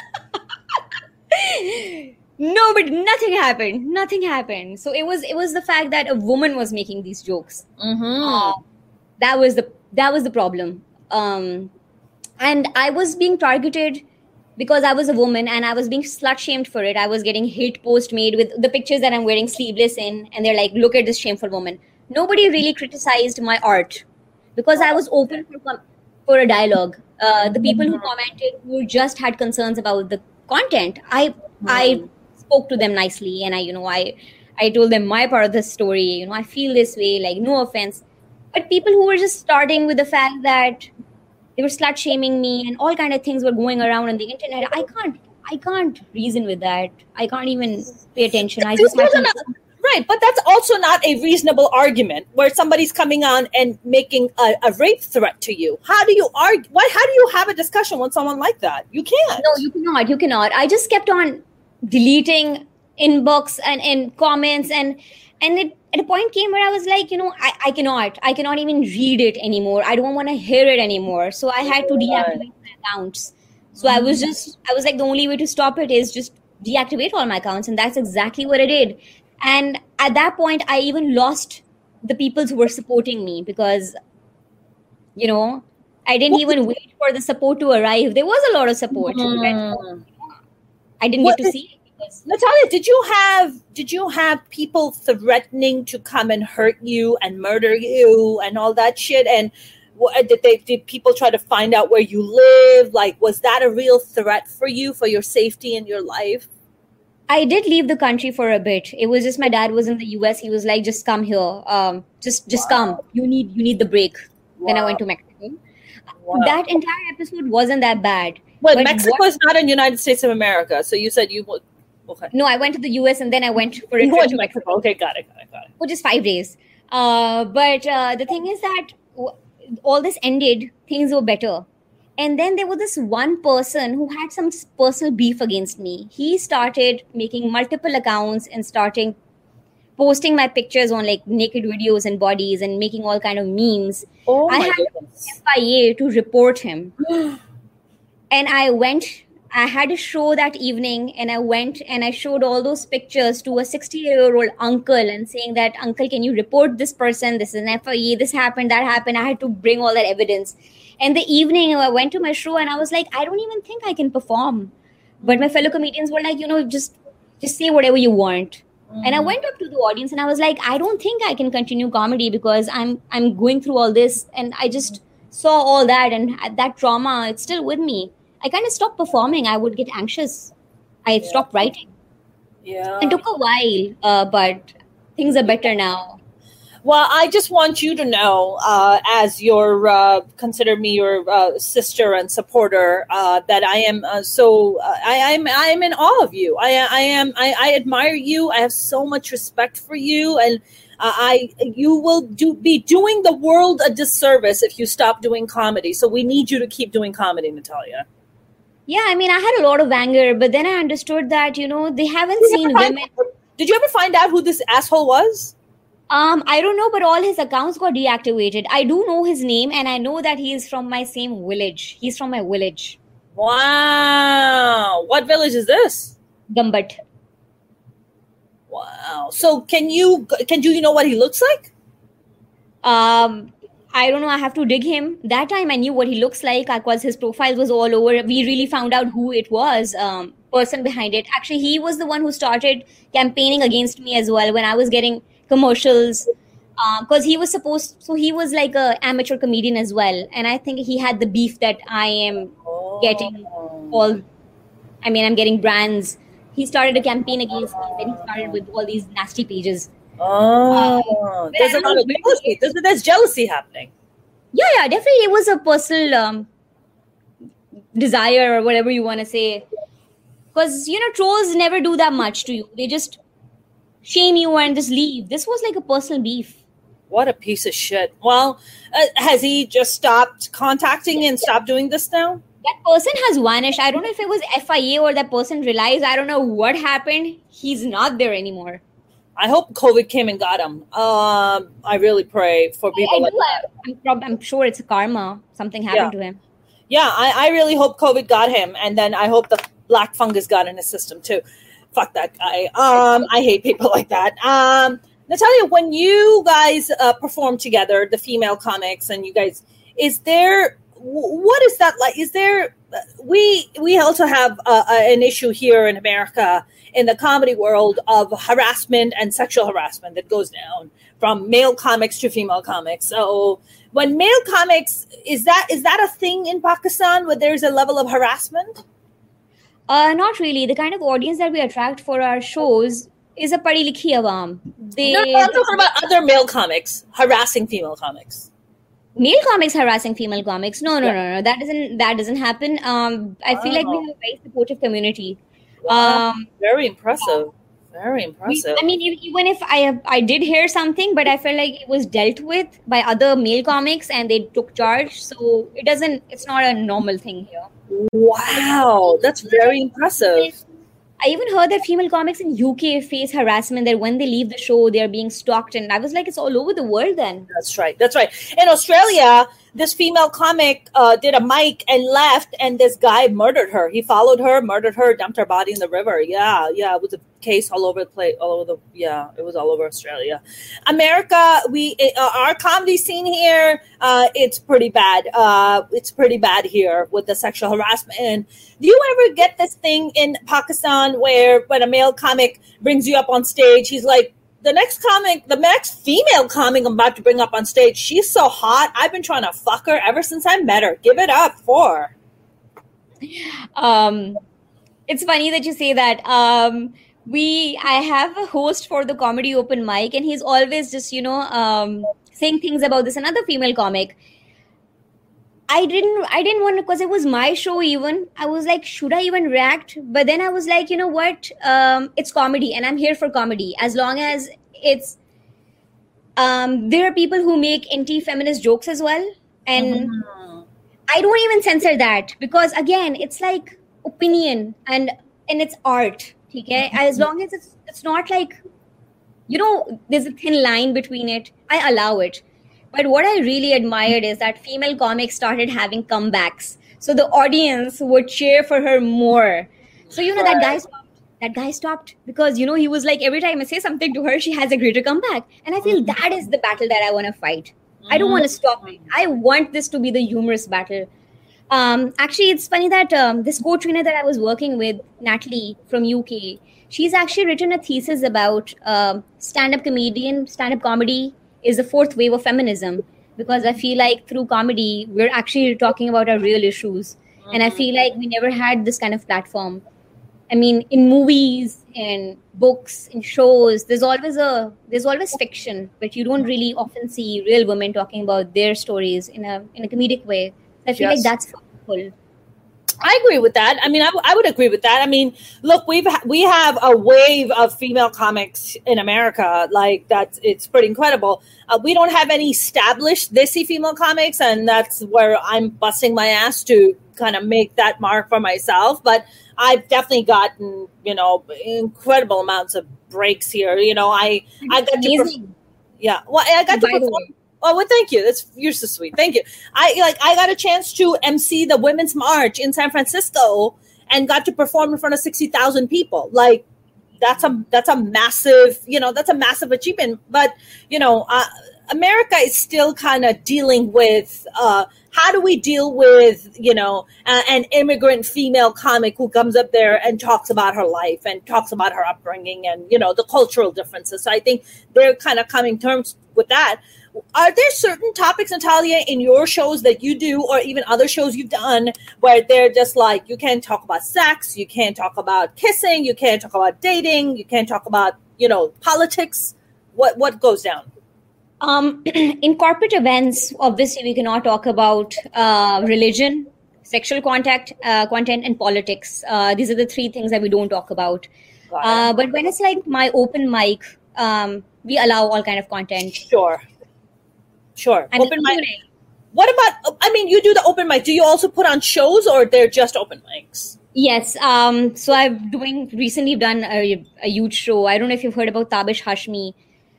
No, but nothing happened. Nothing happened. So it was it was the fact that a woman was making these jokes. Mm-hmm. Uh, that was the that was the problem. Um, and I was being targeted because I was a woman and I was being slut shamed for it. I was getting hate post made with the pictures that I'm wearing sleeveless in, and they're like, "Look at this shameful woman." Nobody really criticized my art because I was open for for a dialogue. Uh, the people who commented who just had concerns about the content, I mm-hmm. I. spoke to them nicely, and I, you know, I, I told them my part of the story. You know, I feel this way, like, no offense. But people who were just starting with the fact that they were slut shaming me and all kind of things were going around on the internet, I can't, I can't reason with that. I can't even pay attention. I just have to... not, right, but that's also not a reasonable argument where somebody's coming on and making a, a rape threat to you. How do you argue? Why? How do you have a discussion with someone like that? You can't. No, you cannot. You cannot. I just kept on deleting inbox and, and comments and and it, at a point came where I was like, you know, I, I cannot I cannot even read it anymore. I don't want to hear it anymore. So I had to deactivate my accounts. So I was just I was like, the only way to stop it is just deactivate all my accounts, and that's exactly what I did. And at that point I even lost the people who were supporting me because, you know, I didn't even wait for the support to arrive. There was a lot of support. Mm. I didn't what, get to see it. Because... Natalia, did you have did you have people threatening to come and hurt you and murder you and all that shit? And what, did they did people try to find out where you live? Like, was that a real threat for you, for your safety and your life? I did leave the country for a bit. It was just my dad was in the U S. He was like, just come here. Um, just just wow. come. You need you need the break. Wow. Then I went to Mexico. Wow. That entire episode wasn't that bad. Well, Mexico what, is not in the United States of America. So you said you would. Okay. No, I went to the U S and then I went for a you trip went to Mexico. Mexico. Okay, got it, got it, got it. Which is five days. Uh, but uh, the thing is that w- all this ended, things were better. And then there was this one person who had some personal beef against me. He started making multiple accounts and starting posting my pictures on like naked videos and bodies and making all kind of memes. Oh my I had goodness. F I A to report him. And I went, I had a show that evening and I went and I showed all those pictures to a sixty-year-old uncle and saying that, uncle, can you report this person? This is an F I A, this happened, that happened. I had to bring all that evidence. And the evening I went to my show and I was like, I don't even think I can perform. But my fellow comedians were like, you know, just, just say whatever you want. Mm. And I went up to the audience and I was like, I don't think I can continue comedy because I'm, I'm going through all this and I just, saw all that and had that trauma, it's still with me. I kind of stopped performing. I would get anxious. I Yeah. stopped writing. Yeah. It took a while, uh, but things are better now. Well, I just want you to know, uh, as your uh, consider me your uh, sister and supporter, uh, that I am uh, so uh, I am I am in awe of you. I I am I, I admire you. I have so much respect for you, and uh, I you will do be doing the world a disservice if you stop doing comedy. So we need you to keep doing comedy, Natalia. Yeah, I mean, I had a lot of anger, but then I understood that, you know, they haven't Did you seen ever find- women. Did you ever find out who this asshole was? Um, I don't know, but all his accounts got deactivated. I do know his name, and I know that he is from my same village. He's from my village, Wow. What village is this? Gambat. Wow. So can you can do you know what he looks like? Um, I don't know. I have to dig him. That time I knew what he looks like because his profile was all over. We really found out who it was, um, person behind it. Actually, he was the one who started campaigning against me as well when I was getting commercials. Because um, he was supposed, so he was like a amateur comedian as well, and I think he had the beef that I am getting all. I mean, I'm getting brands. He started a campaign against me. Then he started with all these nasty pages. Oh, Uh, there's a lot of jealousy. There's, there's jealousy happening. Yeah, yeah, definitely. It was a personal um, desire or whatever you want to say. Because, you know, trolls never do that much to you. They just shame you and just leave. This was like a personal beef. What a piece of shit. Well, uh, has he just stopped contacting and stopped doing this now? That person has vanished. I don't know if it was F I A or that person realized. I don't know what happened. He's not there anymore. I hope COVID came and got him. Um, I really pray for people I, I like do, that. I'm, prob- I'm sure it's karma. Something happened Yeah. to him. Yeah, I, I really hope COVID got him, and then I hope the black fungus got in his system too. Fuck that guy. Um, I hate people like that. Um, Natalia, when you guys uh, perform together, the female comics, and you guys, is there what is that like? Is there we we also have uh, an issue here in America in the comedy world of harassment and sexual harassment that goes down from male comics to female comics. So when male comics, is that is that a thing in Pakistan where there's a level of harassment? Uh, not really. The kind of audience that we attract for our shows is a padi likhi awam. They, No, no, I'm talking about other male comics harassing female comics. Male comics harassing female comics. No, no, Yeah. no, no. That doesn't that doesn't happen. Um, I feel like we Wow. have a very supportive community. Wow. Um, Very impressive. Very we, impressive. I mean, e- even if I I did hear something, but I felt like it was dealt with by other male comics and they took charge. So it doesn't. It's not a normal thing here. Wow, that's very impressive. I even heard that female comics in U K face harassment, that when they leave the show, they're being stalked. And I was like, it's all over the world then. That's right. That's right. In Australia, this female comic uh, did a mic and left, and this guy murdered her. He followed her, murdered her, dumped her body in the river. Yeah, yeah. It was a case all over the place, all over the. Yeah, it was all over Australia. America, we uh, our comedy scene here, uh, it's pretty bad. Uh, it's pretty bad here with the sexual harassment. And do you ever get this thing in Pakistan where when a male comic brings you up on stage, he's like, the next comic, the next female comic I'm about to bring up on stage, she's so hot. I've been trying to fuck her ever since I met her. Give it up for her. Um, it's funny that you say that. Um, we, I have a host for the comedy open mic, and he's always just, you know, um, saying things about this another female comic. I didn't, I didn't want to, because it was my show even. I was like, should I even react? But then I was like, you know what? Um, it's comedy, and I'm here for comedy. As long as it's, um, there are people who make anti-feminist jokes as well, and Mhm. I don't even censor that, because again, it's like opinion and and it's art. Okay, as long as it's it's not like, you know, there's a thin line between it, I allow it. But what I really admired is that female comics started having comebacks, so the audience would cheer for her more. So you know that guy stopped. That guy stopped because, you know, he was like, every time I say something to her, she has a greater comeback, and I feel that is the battle that I want to fight. I don't want to stop it. I want this to be the humorous battle. Um, actually, it's funny that um, this co-trainer that I was working with, Natalie from U K, she's actually written a thesis about um stand-up comedian, stand-up comedy is the fourth wave of feminism. because I feel like through comedy, we're actually talking about our real issues. Mm-hmm. And I feel like we never had this kind of platform. I mean, in movies, in books, in shows, there's always a there's always fiction, but you don't really often see real women talking about their stories in a in a comedic way. I feel yes. like that's powerful. I agree with that. I mean, I, w- I would agree with that. I mean, look, we've ha- we have a wave of female comics in America. Like that's it's pretty incredible. Uh, we don't have any established thisy female comics, and that's where I'm busting my ass to kind of make that mark for myself. But I've definitely gotten, you know, incredible amounts of breaks here. You know, I I got to perf- yeah. Well, I got to perform. Oh, well, thank you. That's you're so sweet. Thank you. I like I got a chance to emcee the Women's March in San Francisco and got to perform in front of sixty thousand people. Like that's a that's a massive, you know, that's a massive achievement. But, you know, uh, America is still kind of dealing with uh, how do we deal with, you know, uh, an immigrant female comic who comes up there and talks about her life and talks about her upbringing and, you know, the cultural differences. So I think they're kind of coming to terms with that. Are there certain topics, Natalia, in your shows that you do or even other shows you've done where they're just like, you can't talk about sex, you can't talk about kissing, you can't talk about dating, you can't talk about, you know, politics? What what goes down? Um, in corporate events, obviously, we cannot talk about uh, religion, sexual contact, uh, content, and politics. Uh, these are the three things that we don't talk about. Uh, but when it's like my open mic, um, we allow all kind of content. Sure. Sure. And open mic. What about, I mean, you do the open mic. Do you also put on shows or they're just open mics? Yes. Um, so I've doing recently done a, a huge show. I don't know if you've heard about Tabish Hashmi.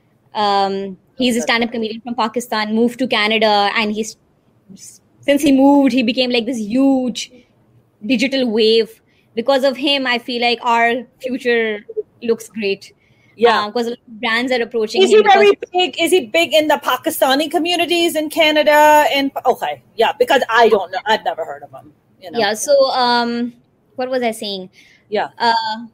Um, he's a stand-up comedian from Pakistan, moved to Canada, and he's since he moved, he became like this huge digital wave. Because of him, I feel like our future looks great. Yeah, because uh, brands are approaching. Is he very big? Is he big in the Pakistani communities in Canada? And okay, yeah, because I don't know, I've never heard of him. You know? Yeah. So, um, what was I saying? Yeah. Uh,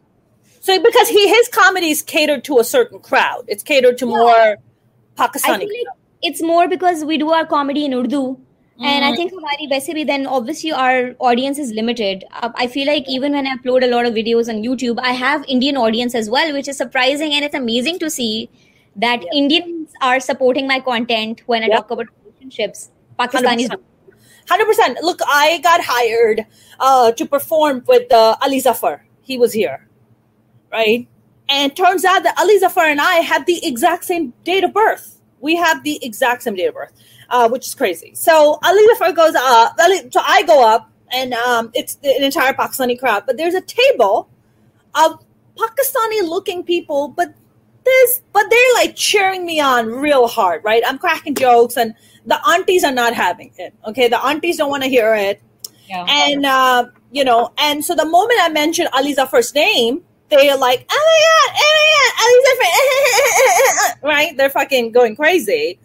so because he his comedy is catered to a certain crowd, it's catered to yeah. more Pakistani. I feel like it's more because we do our comedy in Urdu. And I think Hamari वैसे भी then obviously our audience is limited. Uh, I feel like even when I upload a lot of videos on YouTube, I have Indian audience as well, which is surprising, and it's amazing to see that yeah. Indians are supporting my content when I yeah. talk about relationships. Pakistanis. one hundred percent. Look, I got hired uh, to perform with uh, Ali Zafar. He was here, right? And turns out that Ali Zafar and I have the exact same date of birth. We have the exact same date of birth. Uh, which is crazy. So Ali Zafar goes up. So I go up, and um, it's an entire Pakistani crowd. But there's a table of Pakistani-looking people, but this, but they're like cheering me on real hard, right? I'm cracking jokes, and the aunties are not having it. Okay, the aunties don't want to hear it, yeah. and uh, you know, and so the moment I mention Ali Zafar's name, they're like, "Oh my god, oh my god, Ali Zafar!" Right? They're fucking going crazy.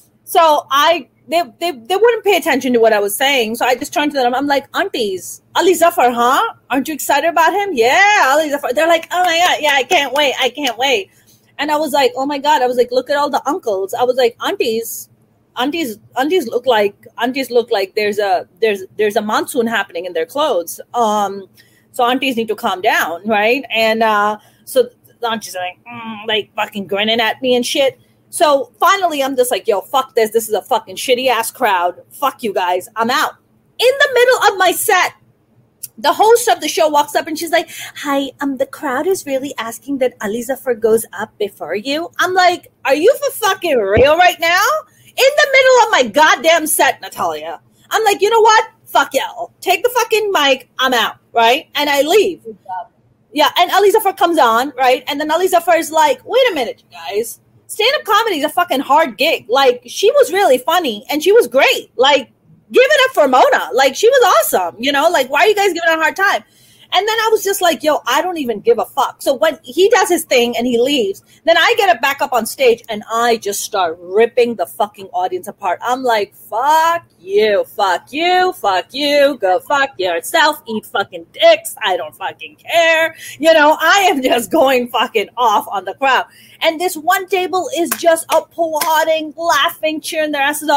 So I, they, they, they wouldn't pay attention to what I was saying. So I just turned to them. I'm like, aunties, Ali Zafar, huh? Aren't you excited about him? Yeah, Ali Zafar. They're like, oh my God. Yeah, I can't wait. I can't wait. And I was like, oh my God. I was like, look at all the uncles. I was like, aunties, aunties, aunties look like, aunties look like there's a, there's, there's a monsoon happening in their clothes. Um, so aunties need to calm down. Right. And, uh, so the aunties are like, mm, like fucking grinning at me and shit. So finally, I'm just like, yo, fuck this. This is a fucking shitty ass crowd. Fuck you guys. I'm out. In the middle of my set, the host of the show walks up and she's like, hi, um, the crowd is really asking that Ali Zafar goes up before you. I'm like, are you for fucking real right now? In the middle of my goddamn set, Natalia. I'm like, you know what? Fuck y'all. Take the fucking mic. I'm out. Right? And I leave. Yeah. And Ali Zafar comes on. Right? And then Ali Zafar is like, wait a minute, you guys. Stand-up comedy is a fucking hard gig. Like, she was really funny, and she was great. Like, give it up for Mona. Like, she was awesome, you know? Like, why are you guys giving her a hard time? And then I was just like, yo, I don't even give a fuck. So when he does his thing and he leaves, then I get it back up on stage, and I just start ripping the fucking audience apart. I'm like, fuck you, fuck you, fuck you, go fuck yourself, eat fucking dicks. I don't fucking care. You know, I am just going fucking off on the crowd. And this one table is just applauding, laughing, cheering their asses off.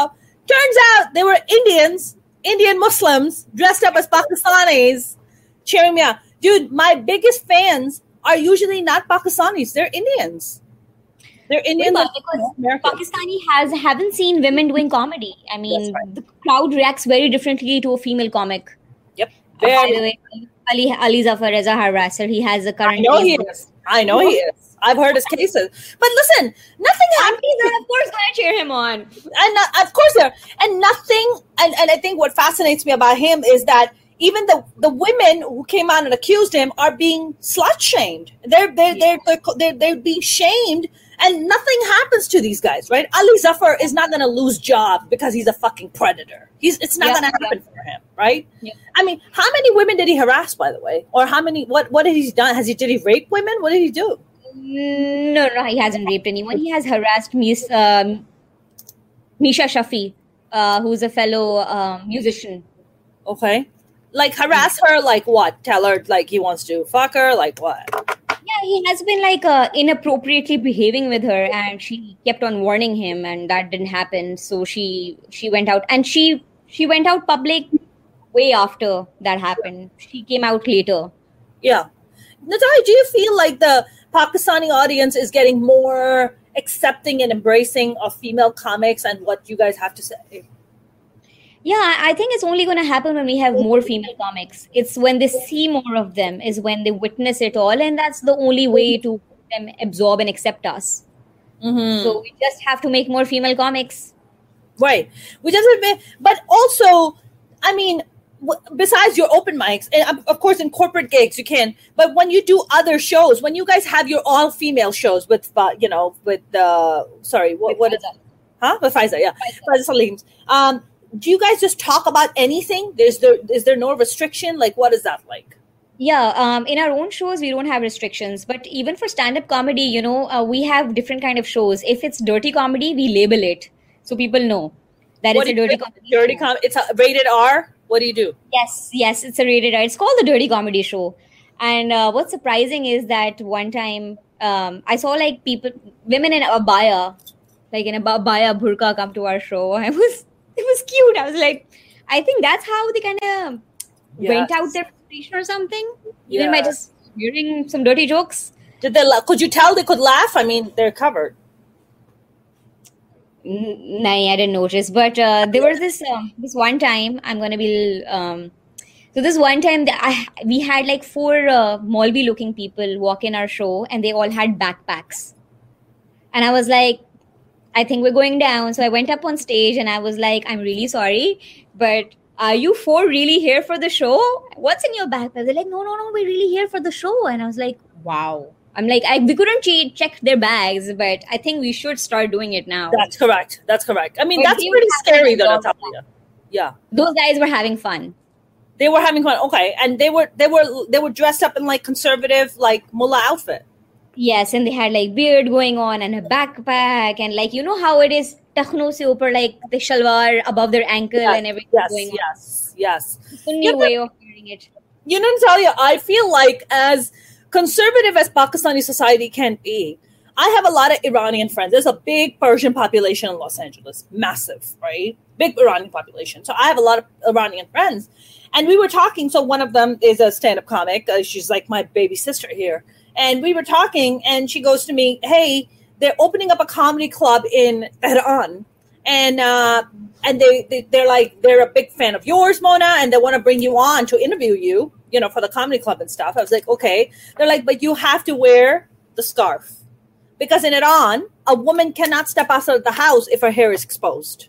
Turns out they were Indians, Indian Muslims dressed up as Pakistanis, cheering me on. Dude, my biggest fans are usually not Pakistanis; they're Indians. They're Indian Well, because Pakistani has haven't seen women doing comedy. I mean, right. The crowd reacts very differently to a female comic. Yep. Uh, by the way, Ali Ali Zafar is a harasser. He has a current. I know he is. I know he is. I've heard his cases. But listen, nothing happens. Of course, gonna cheer him on. And uh, of course, there and nothing. And, and I think what fascinates me about him is that even the, the women who came out and accused him are being slut shamed. They're they're, they're they're they're they're being shamed, and nothing happens to these guys, right? Ali Zafar is not going to lose job because he's a fucking predator. He's it's not yeah, going to happen yeah. for him, right? Yeah. I mean, how many women did he harass, by the way, or how many? What what did he done? Has he did he rape women? What did he do? No, no, he hasn't raped anyone. He has harassed Miss um, Misha Shafi, uh, who's a fellow uh, musician. Okay. Like harass her, like what? Tell her like he wants to fuck her, like what? Yeah, he has been like uh, inappropriately behaving with her, and she kept on warning him, and that didn't happen. So she she went out, and she she went out public way after that happened. She came out later. Yeah, Natalia, do you feel like the Pakistani audience is getting more accepting and embracing of female comics and what you guys have to say? Yeah, I think it's only going to happen when we have more female comics. It's when they see more of them, is when they witness it all. And that's the only way to them absorb and accept us. Mm-hmm. So we just have to make more female comics. Right. We just have to, but also, I mean, besides your open mics, and of course in corporate gigs you can, but when you do other shows, when you guys have your all-female shows with, uh, you know, with, uh, sorry, what, what is that? Huh? With Faiza, yeah. Faiza Salim's. Um, do you guys just talk about anything? There's there is there no restriction? Like, what is that like? Yeah, um, in our own shows, we don't have restrictions. But even for stand-up comedy, you know, uh, we have different kind of shows. If it's dirty comedy, we label it so people know that what it's a dirty comedy. Dirty com- It's a rated R? What do you do? Yes, yes, it's a rated R. It's called the Dirty Comedy Show. And uh, what's surprising is that one time um, I saw like people, women in abaya, like in a abaya burqa come to our show. I was... It was cute. I was like, I think that's how they kind of yes. went out their frustration or something. Even yeah. by just hearing some dirty jokes. Did they? La- could you tell they could laugh? I mean, they're covered. N- nah, I didn't notice. But uh, there was this um, this one time. I'm gonna be. Um, so this one time that I we had like four uh, Maulvi looking people walk in our show, and they all had backpacks. And I was like, I think we're going down. So I went up on stage and I was like, I'm really sorry, but are you four really here for the show? What's in your backpack? They're like, no, no, no, we're really here for the show. And I was like, wow. I'm like, I, we couldn't che- check their bags, but I think we should start doing it now. That's correct. That's correct. I mean, but that's pretty scary though, Natalia. Yeah. Those guys were having fun. They were having fun. Okay. And they were, they were, they were dressed up in like conservative, like mullah outfit. Yes, and they had like beard going on and a backpack and like, you know how it is, takhno se upar, like the shalwar above their ankle yes, and everything yes, going yes, on. Yes, yes. It's a new way of wearing it. You know, Natalia, I feel like as conservative as Pakistani society can be, I have a lot of Iranian friends. There's a big Persian population in Los Angeles, massive, right? Big Iranian population. So I have a lot of Iranian friends. And we were talking, so one of them is a stand-up comic. Uh, she's like my baby sister here. And we were talking, and she goes to me, hey, they're opening up a comedy club in Tehran. And uh, and they, they, they're like, they're a big fan of yours, Mona, and they want to bring you on to interview you, you know, for the comedy club and stuff. I was like, okay. They're like, but you have to wear the scarf. Because in Iran, a woman cannot step outside of the house if her hair is exposed.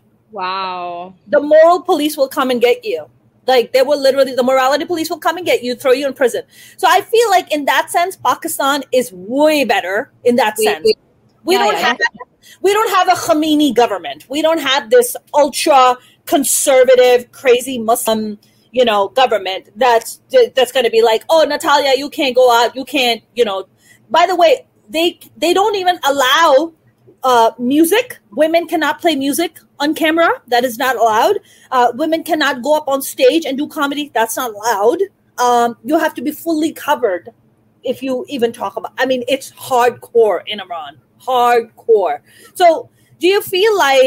Wow. The moral police will come and get you. Like, they will literally, the morality police will come and get you, throw you in prison. So I feel like in that sense, Pakistan is way better in that wait, sense. Wait. We yeah, don't yeah, have yeah. we don't have a Khomeini government. We don't have this ultra conservative, crazy Muslim, you know, government that's that's going to be like, oh, Natalia, you can't go out, you can't, you know. By the way, they they don't even allow uh, music. Women cannot play music on camera. That is not allowed. Uh, women cannot go up on stage and do comedy. That's not allowed. Um, you have to be fully covered if you even talk about. I mean, it's hardcore in Iran. Hardcore. So, do you feel like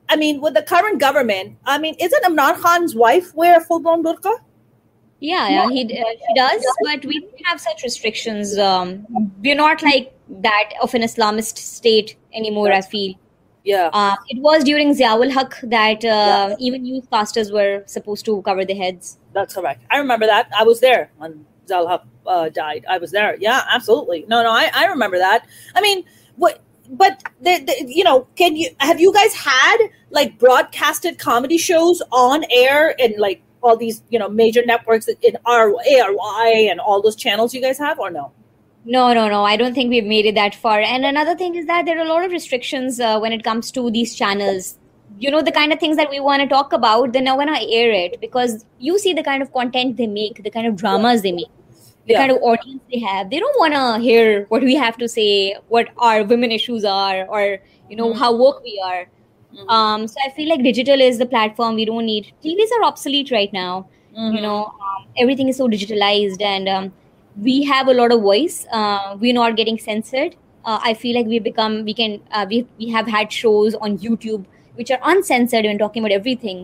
I mean, with the current government, I mean, isn't Imran Khan's wife wear a full-blown burqa? Yeah, yeah, he uh, he does, but we don't have such restrictions. Um, we're not like that of an Islamist state anymore, I feel. Yeah. Uh, it was during Ziaul Haq that uh, even youth pastors were supposed to cover their heads. That's correct. I remember that. I was there when Ziaul Haq uh, died. I was there. Yeah, absolutely. No, no, I, I remember that. I mean, what? But the, the, you know, can you have you guys had like broadcasted comedy shows on air and like all these, you know, major networks in R A R Y and all those channels you guys have, or no? No, no, no. I don't think we've made it that far. And another thing is that there are a lot of restrictions uh, when it comes to these channels. You know, the kind of things that we want to talk about, they're not going to air it because you see the kind of content they make, the kind of dramas they make, the yeah. kind of audience they have. They don't want to hear what we have to say, what our women issues are, or, you know, mm-hmm. how woke we are. Mm-hmm. Um, so I feel like digital is the platform we don't need. T Vs are obsolete right now. Mm-hmm. You know, um, everything is so digitalized and um, we have a lot of voice. Uh, we're not getting censored. Uh, I feel like we become, we can, uh, we we have had shows on YouTube which are uncensored when talking about everything.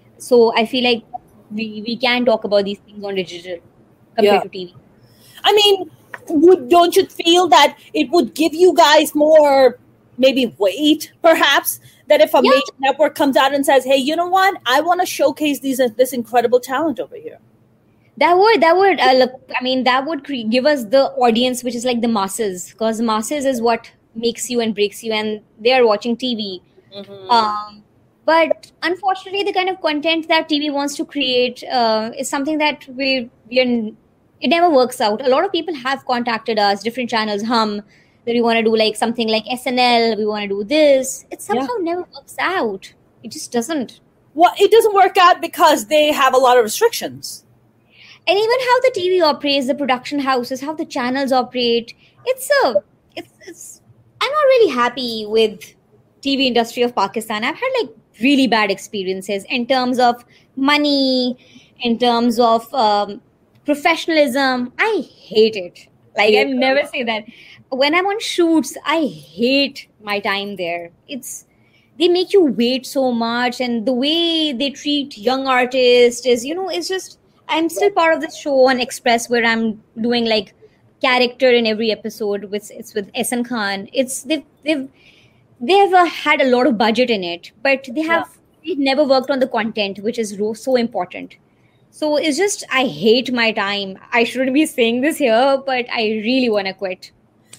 So I feel like we, we can talk about these things on digital compared yeah. to T V. I mean, would, don't you feel that it would give you guys more maybe weight, perhaps, that if a yeah. major network comes out and says, hey, you know what? I want to showcase these this incredible talent over here. That would, that would, uh, look, I mean, that would cre- give us the audience, which is like the masses, because the masses is what makes you and breaks you, and they are watching T V. Mm-hmm. Um, but unfortunately, the kind of content that T V wants to create uh, is something that we, we are, it never works out. A lot of people have contacted us, different channels, Hum, that we want to do like something like S N L, we want to do this. It somehow yeah. never works out. It just doesn't. Well, it doesn't work out because they have a lot of restrictions. And even how the T V operates, the production houses, how the channels operate, it's a, it's, it's, I'm not really happy with T V industry of Pakistan. I've had like really bad experiences in terms of money, in terms of um, professionalism. I hate it. Like yeah. I never say that. When I'm on shoots, I hate my time there. It's, they make you wait so much, and the way they treat young artists is, you know, it's just, I'm still part of the show on Express where I'm doing like character in every episode. With it's with Ehsan Khan. It's they've they've they've uh, had a lot of budget in it, but they have yeah. they've never worked on the content, which is ro- so important. So it's just I hate my time. I shouldn't be saying this here, but I really want to quit.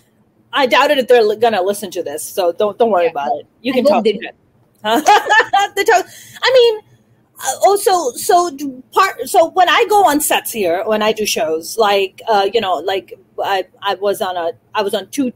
I doubt it if they're gonna listen to this, so don't don't worry yeah. about it. You can talk. They do. the talk. I mean. Uh, oh, so so part. So when I go on sets here, when I do shows, like uh, you know, like I, I was on a I was on two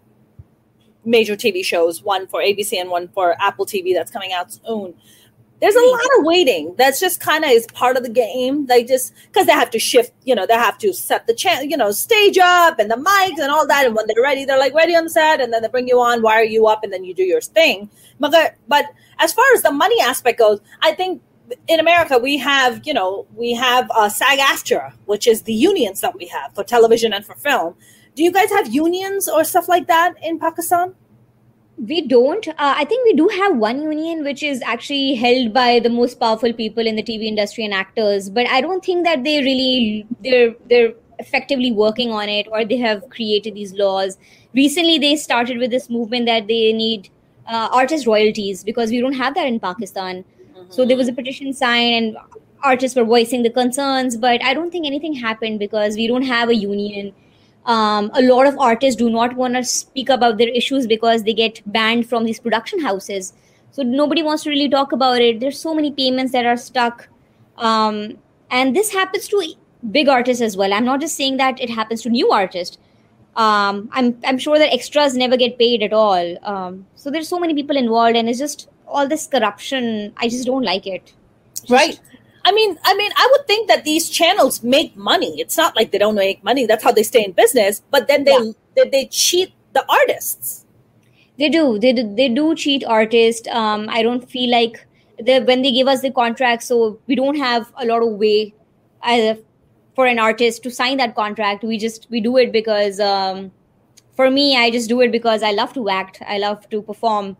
major T V shows, one for A B C and one for Apple T V that's coming out soon. There's a lot of waiting. That's just kind of is part of the game. They just because they have to shift, you know, they have to set the channel, you know, stage up and the mics and all that. And when they're ready, they're like ready on the set, and then they bring you on, wire you up, and then you do your thing. But but as far as the money aspect goes, I think. In America, we have, you know, we have uh, SAG-AFTRA, which is the unions that we have for television and for film. Do you guys have unions or stuff like that in Pakistan? We don't. Uh, I think we do have one union, which is actually held by the most powerful people in the T V industry and actors. But I don't think that they really, they're, they're effectively working on it, or they have created these laws. Recently, they started with this movement that they need uh, artist royalties because we don't have that in Pakistan. So there was a petition signed and artists were voicing the concerns, but I don't think anything happened because we don't have a union. Um, a lot of artists do not want to speak about their issues because they get banned from these production houses. So nobody wants to really talk about it. There's so many payments that are stuck. Um, and this happens to big artists as well. I'm not just saying that it happens to new artists. Um, I'm I'm sure that extras never get paid at all. Um, so there's so many people involved, and it's just all this corruption. I just don't like it. Just, right. I mean, I mean, I would think that these channels make money. It's not like they don't make money. That's how they stay in business. But then they yeah. they, they cheat the artists. They do. They do, they do cheat artists. Um, I don't feel like they, when they give us the contract, so we don't have a lot of way either for an artist to sign that contract. We just we do it because um, for me, I just do it because I love to act. I love to perform.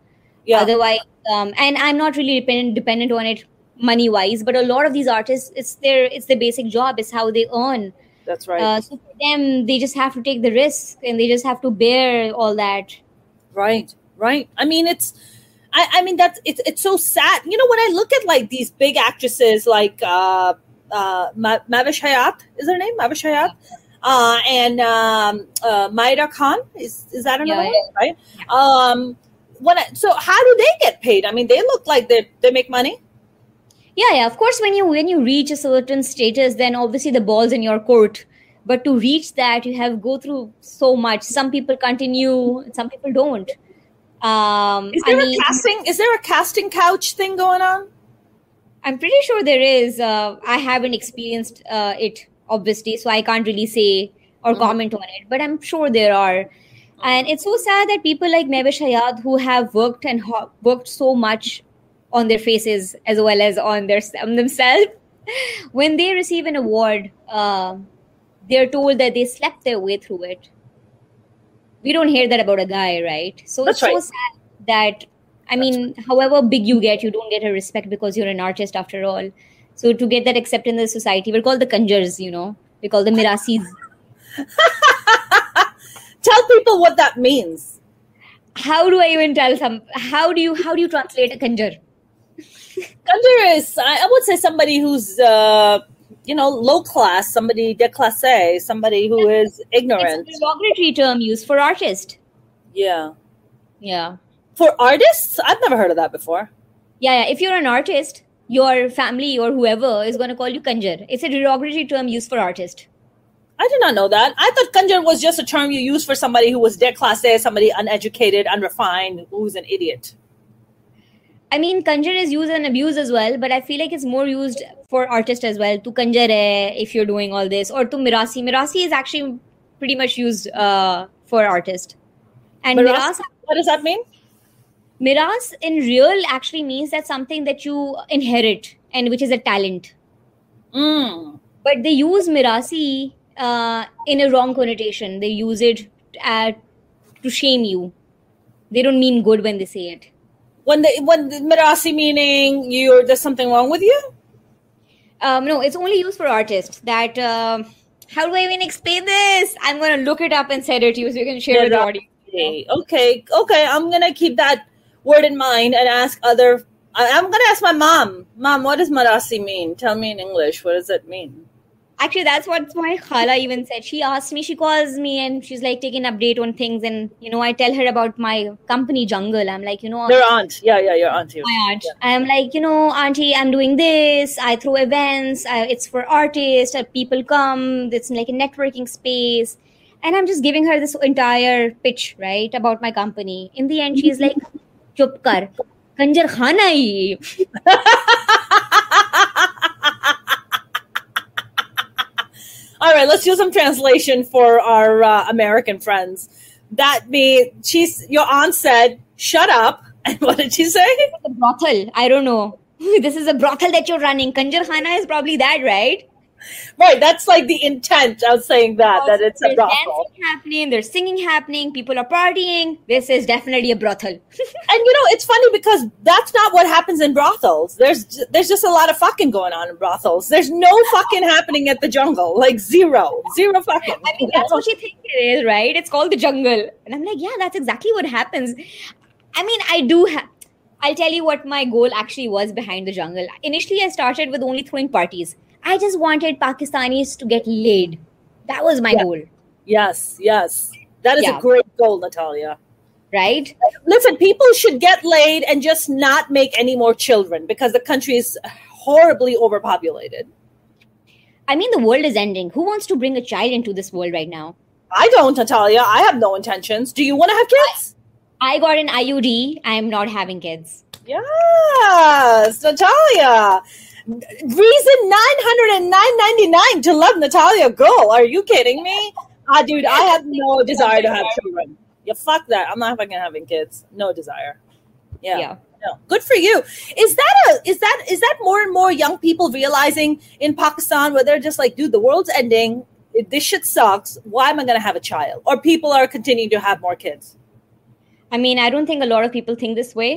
Yeah. Otherwise, um, and I'm not really dependent dependent on it money wise, but a lot of these artists, it's their it's their basic job, it's how they earn. That's right. Uh, so for them, they just have to take the risk and they just have to bear all that. Right, right. I mean, it's, I, I mean, that's, it's, it's so sad. You know, when I look at like these big actresses like uh, uh, Ma- Mavish Hayat, is her name? Mavish Hayat? Uh, and um, uh, Maida Khan, is, is that another Yeah, one? Right? Um, when I, so how do they get paid? I mean, they look like they they make money. Yeah, yeah. Of course, when you when you reach a certain status, then obviously the ball's in your court. But to reach that, you have go through so much. Some people continue, some people don't. Um, Is there I a mean, casting? Is there a casting couch thing going on? I'm pretty sure there is. Uh, I haven't experienced uh, it, obviously, so I can't really say or Mm-hmm. comment on it. But I'm sure there are. And it's so sad that people like Mavish Hayat, who have worked and ho- worked so much on their faces as well as on their on themselves, when they receive an award, uh, they're told that they slept their way through it. We don't hear that about a guy, right? So That's it's so right. sad that, I mean, however big you get, you don't get a respect because you're an artist after all. So to get that acceptance in the society, we're called the Kanjars, you know, we call the Mirasis. Tell people what that means. How do I even tell some? How do you how do you translate a Kanjar? Kanjar is, I, I would say, somebody who's, uh, you know, low class, somebody déclassé, somebody who is ignorant. It's a derogatory term used for artist. Yeah. Yeah. For artists? I've never heard of that before. Yeah, yeah. If you're an artist, your family or whoever is going to call you Kanjar. It's a derogatory term used for artist. I did not know that. I thought Kanjar was just a term you use for somebody who was déclassé, somebody uneducated, unrefined, who's an idiot. I mean, Kanjar is used and abused as well, but I feel like it's more used for artists as well. Tu Kanjar hai, if you're doing all this. Or tu Mirasi. Mirasi is actually pretty much used uh, for artist. And Miras, Miras, what does that mean? Miras in real actually means that something that you inherit and which is a talent. Mm. But they use Mirasi uh, in a wrong connotation. They use it uh, to shame you. They don't mean good when they say it. When the when the Mirasi meaning you're there's something wrong with you? Um, no, it's only used for artists. That uh, how do I even explain this? I'm gonna look it up and send it to you so you can share with the audience. Okay, okay, okay. I'm gonna keep that word in mind and ask other. I, I'm gonna ask my mom. Mom, what does Mirasi mean? Tell me in English. What does it mean? Actually, that's what my khala even said. She asked me, she calls me and she's like taking an update on things. And, you know, I tell her about my company, Jungle. I'm like, you know. Your aunt. Yeah, yeah, your aunt. My aunt. Yeah. I'm like, you know, auntie, I'm doing this. I throw events. I, it's for artists. Uh, people come. It's like a networking space. And I'm just giving her this entire pitch, right, about my company. In the end, she's like, chup kar. Kanjar khana hi. All right, let's do some translation for our uh, American friends. That means she's your aunt said, "Shut up." And what did she say? A brothel. I don't know. This is a brothel that you're running. Kanjar khana is probably that, right? Right, that's like the intent of saying that, that it's a There's brothel. dancing happening, there's singing happening, people are partying. This is definitely a brothel. And you know, it's funny because that's not what happens in brothels. There's there's just a lot of fucking going on in brothels. There's no fucking happening at the Jungle. Like zero. Zero fucking. I mean, that's what you think it is, right? It's called the Jungle. And I'm like, yeah, that's exactly what happens. I mean, I do have... I'll tell you what my goal actually was behind the Jungle. Initially, I started with only throwing parties. I just wanted Pakistanis to get laid. That was my Yeah. goal. Yes, yes. That is Yeah. a great goal, Natalia. Right? Listen, people should get laid and just not make any more children because the country is horribly overpopulated. I mean, the world is ending. Who wants to bring a child into this world right now? I don't, Natalia. I have no intentions. Do you want to have kids? I got an I U D. I am not having kids. Yes, Natalia. Reason nine hundred nine ninety-nine to love Natalia. Go. Are you kidding me? Ah, dude, I have no desire to have children. Yeah, fuck that. I'm not fucking having kids. No desire. Yeah. Yeah. No. Good for you. Is that a is that is that more and more young people realizing in Pakistan where they're just like, dude, the world's ending. This shit sucks. Why am I going to have a child? Or people are continuing to have more kids? I mean, I don't think a lot of people think this way.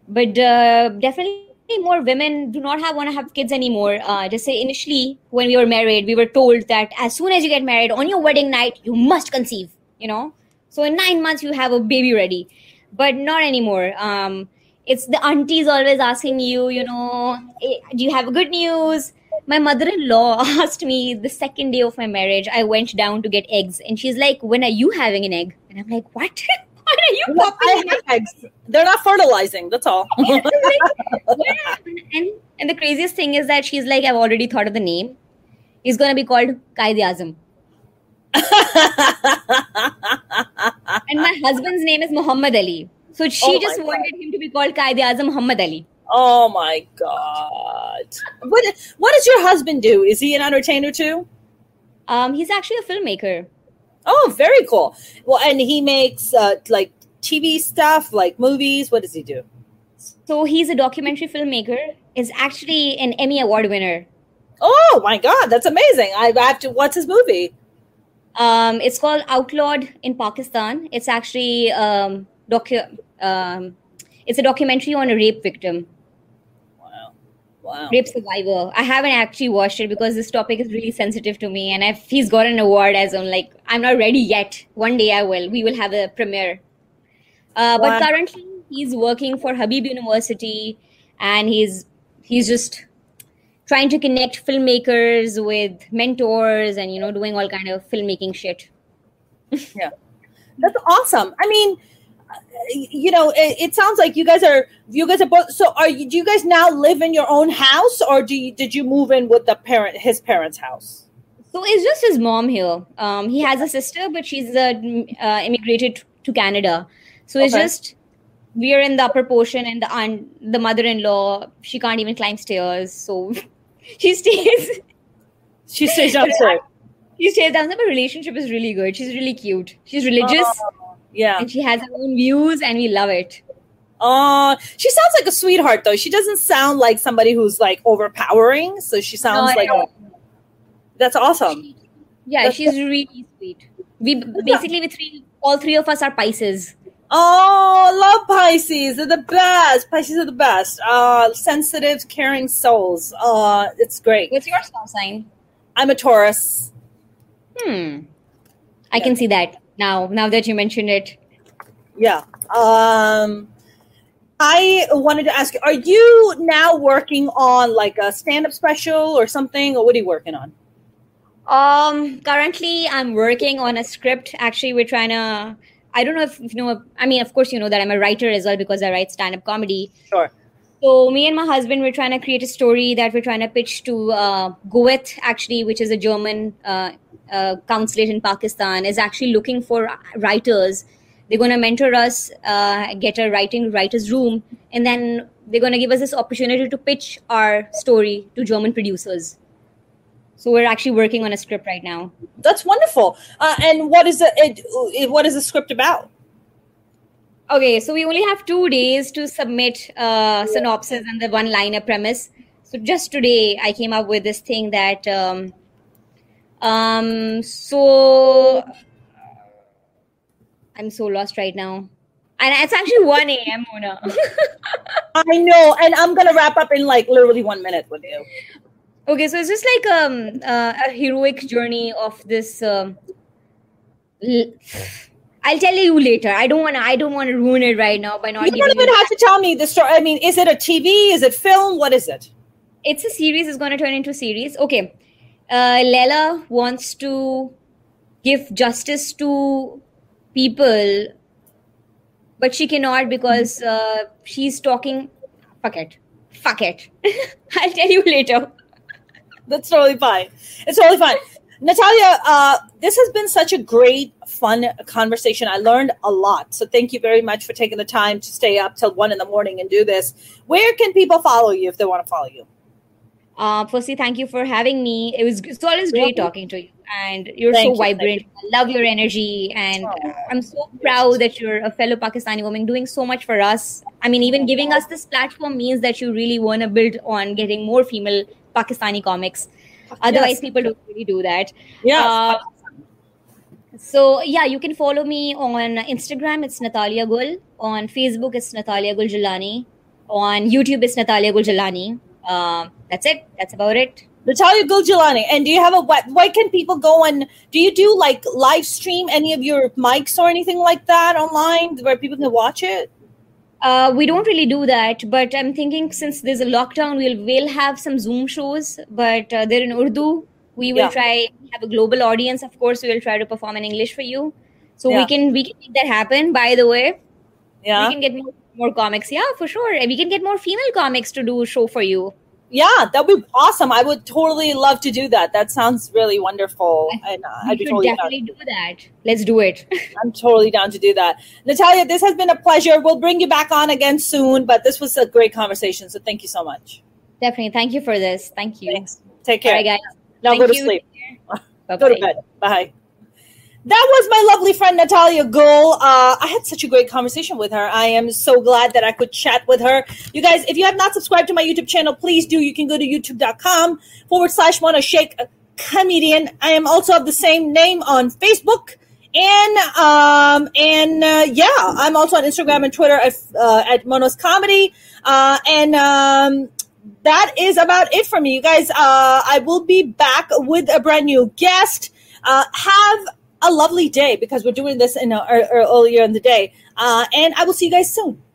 but uh, definitely more women do not have want to have kids anymore. Uh, just say initially when we were married, we were told that as soon as you get married on your wedding night, you must conceive. You know, so in nine months you have a baby ready, but not anymore. Um, it's the aunties always asking you, you know, "Eh, do you have good news? My mother-in-law asked me the second day of my marriage. I went down to get eggs, and she's like, "When are you having an egg?" And I'm like, "What? When are you Well, popping I an have egg?" eggs. They're not fertilizing. That's all. and, and the craziest thing is that she's like, I've already thought of the name. He's going to be called Qaid-e-Azam. And my husband's name is Muhammad Ali. So she Oh just my wanted him to be called Qaid-e-Azam Muhammad Ali. Oh my God. What what does your husband do? Is he an entertainer too? Um, he's actually a filmmaker. Oh, very cool. Well, and he makes uh, like T V stuff, like movies. What does he do? So he's a documentary filmmaker. Is actually an Emmy Award winner. Oh my God, that's amazing. I have to. What's his movie? Um, it's called Outlawed in Pakistan. It's actually um, docu- um, it's a documentary on a rape victim. Wow, wow. Rape survivor. I haven't actually watched it because this topic is really sensitive to me, and if he's got an award, as I'm like, I'm not ready yet. One day I will. We will have a premiere. Uh, but Wow. currently, he's working for Habib University, and he's he's just trying to connect filmmakers with mentors, and you know, doing all kind of filmmaking shit. Yeah, that's awesome. I mean, uh, you know, it, it sounds like you guys are you guys are both. So, are you? Do you guys now live in your own house, or do you, did you move in with the parent his parents' house? So it's just his mom here. Um, he has a sister, but she's uh, uh, immigrated to Canada. So it's Okay. just we are in the upper portion, and the aunt, the mother-in-law, she can't even climb stairs, so she stays. She stays downstairs. She stays downstairs. But relationship is really good. She's really cute. She's religious, Oh, yeah. and she has her own views, and we love it. Uh, she sounds like a sweetheart, though. She doesn't sound like somebody who's like overpowering. So she sounds No, like no. a, that's awesome. Yeah, That's- she's really sweet. We basically we three, all three of us are Pisces. Oh, I love Pisces. They're the best. Pisces are the best. Uh, sensitive, caring souls. Uh, it's great. What's your star sign? I'm a Taurus. Hmm. I can see that now. Now that you mentioned it. Yeah. Um, I wanted to ask you, are you now working on like a stand-up special or something, or what are you working on? Um. Currently, I'm working on a script. Actually, we're trying to. I don't know if you know. I mean, of course, you know that I'm a writer as well because I write stand-up comedy. Sure. So me and my husband, we're trying to create a story that we're trying to pitch to uh, Goethe, actually, which is a German uh, uh, consulate in Pakistan, is actually looking for writers. They're going to mentor us, uh, get a writing writer's room, and then they're going to give us this opportunity to pitch our story to German producers. So we're actually working on a script right now. That's wonderful. Uh, and what is the it, it, what is the script about? Okay, so we only have two days to submit uh, synopsis and the one-liner premise. So just today, I came up with this thing that, um, um, so I'm so lost right now. And it's actually one a.m., Mona. I know, and I'm gonna wrap up in like literally one minute with you. Okay, so it's just like um, uh, a heroic journey of this... Um, l- I'll tell you later. I don't want to. I don't want to ruin it right now by not. You giving don't even you have to tell me the story. I mean, is it a T V? Is it film? What is it? It's a series. It's going to turn into a series. Okay, uh, Lela wants to give justice to people, but she cannot because uh, she's talking. Fuck it. Fuck it. I'll tell you later. That's totally fine. It's totally fine. Natalia, uh, this has been such a great, fun conversation. I learned a lot. So thank you very much for taking the time to stay up till one in the morning and do this. Where can people follow you if they want to follow you? Uh, firstly, thank you for having me. It was it's always great talking to you, and you're Thank so you, vibrant. I love your energy, and Oh. I'm so proud that you're a fellow Pakistani woman doing so much for us. I mean, even giving us this platform means that you really want to build on getting more female Pakistani comics. Otherwise, Yes. people don't really do that. Yes. Uh, so yeah, you can follow me on Instagram. It's Natalia Gul. On Facebook, it's Natalia Gul Jalani. On YouTube, it's Natalia Guljalani. Uh, that's it. That's about it. Natalia Guljalani. And do you have a what? Why can people go and do you do like live stream any of your mics or anything like that online where people can watch it? Uh, we don't really do that, but I'm thinking since there's a lockdown, we'll we'll have some Zoom shows, but uh, they're in Urdu. We will Yeah. try have a global audience. Of course, we will try to perform in English for you. So Yeah. we can we can make that happen. By the way, Yeah. we can get more, more comics. Yeah, for sure. And we can get more female comics to do a show for you. Yeah, that'd be awesome. I would totally love to do that. That sounds really wonderful. And uh, We I'd be should totally down. definitely do that. Let's do it. I'm totally down to do that. Natalia, this has been a pleasure. We'll bring you back on again soon, but this was a great conversation. So thank you so much. Definitely. Thank you for this. Thank you. Thanks. Take All care. right, guys. Now Thank go to you. sleep. Bye-bye. Go to bed. Bye. That was my lovely friend Natalia Gul. Uh, I had such a great conversation with her. I am so glad that I could chat with her. You guys, if you have not subscribed to my YouTube channel, please do. You can go to youtube.com forward slash Mona Sheikh Comedian. I am also of the same name on Facebook. And um, and uh, yeah, I'm also on Instagram and Twitter at, uh, at Mono's Comedy. Uh, and um, that is about it for me. You guys, uh, I will be back with a brand new guest. Uh, have a lovely day because we're doing this in a, er, er, earlier in the day. Uh, and I will see you guys soon.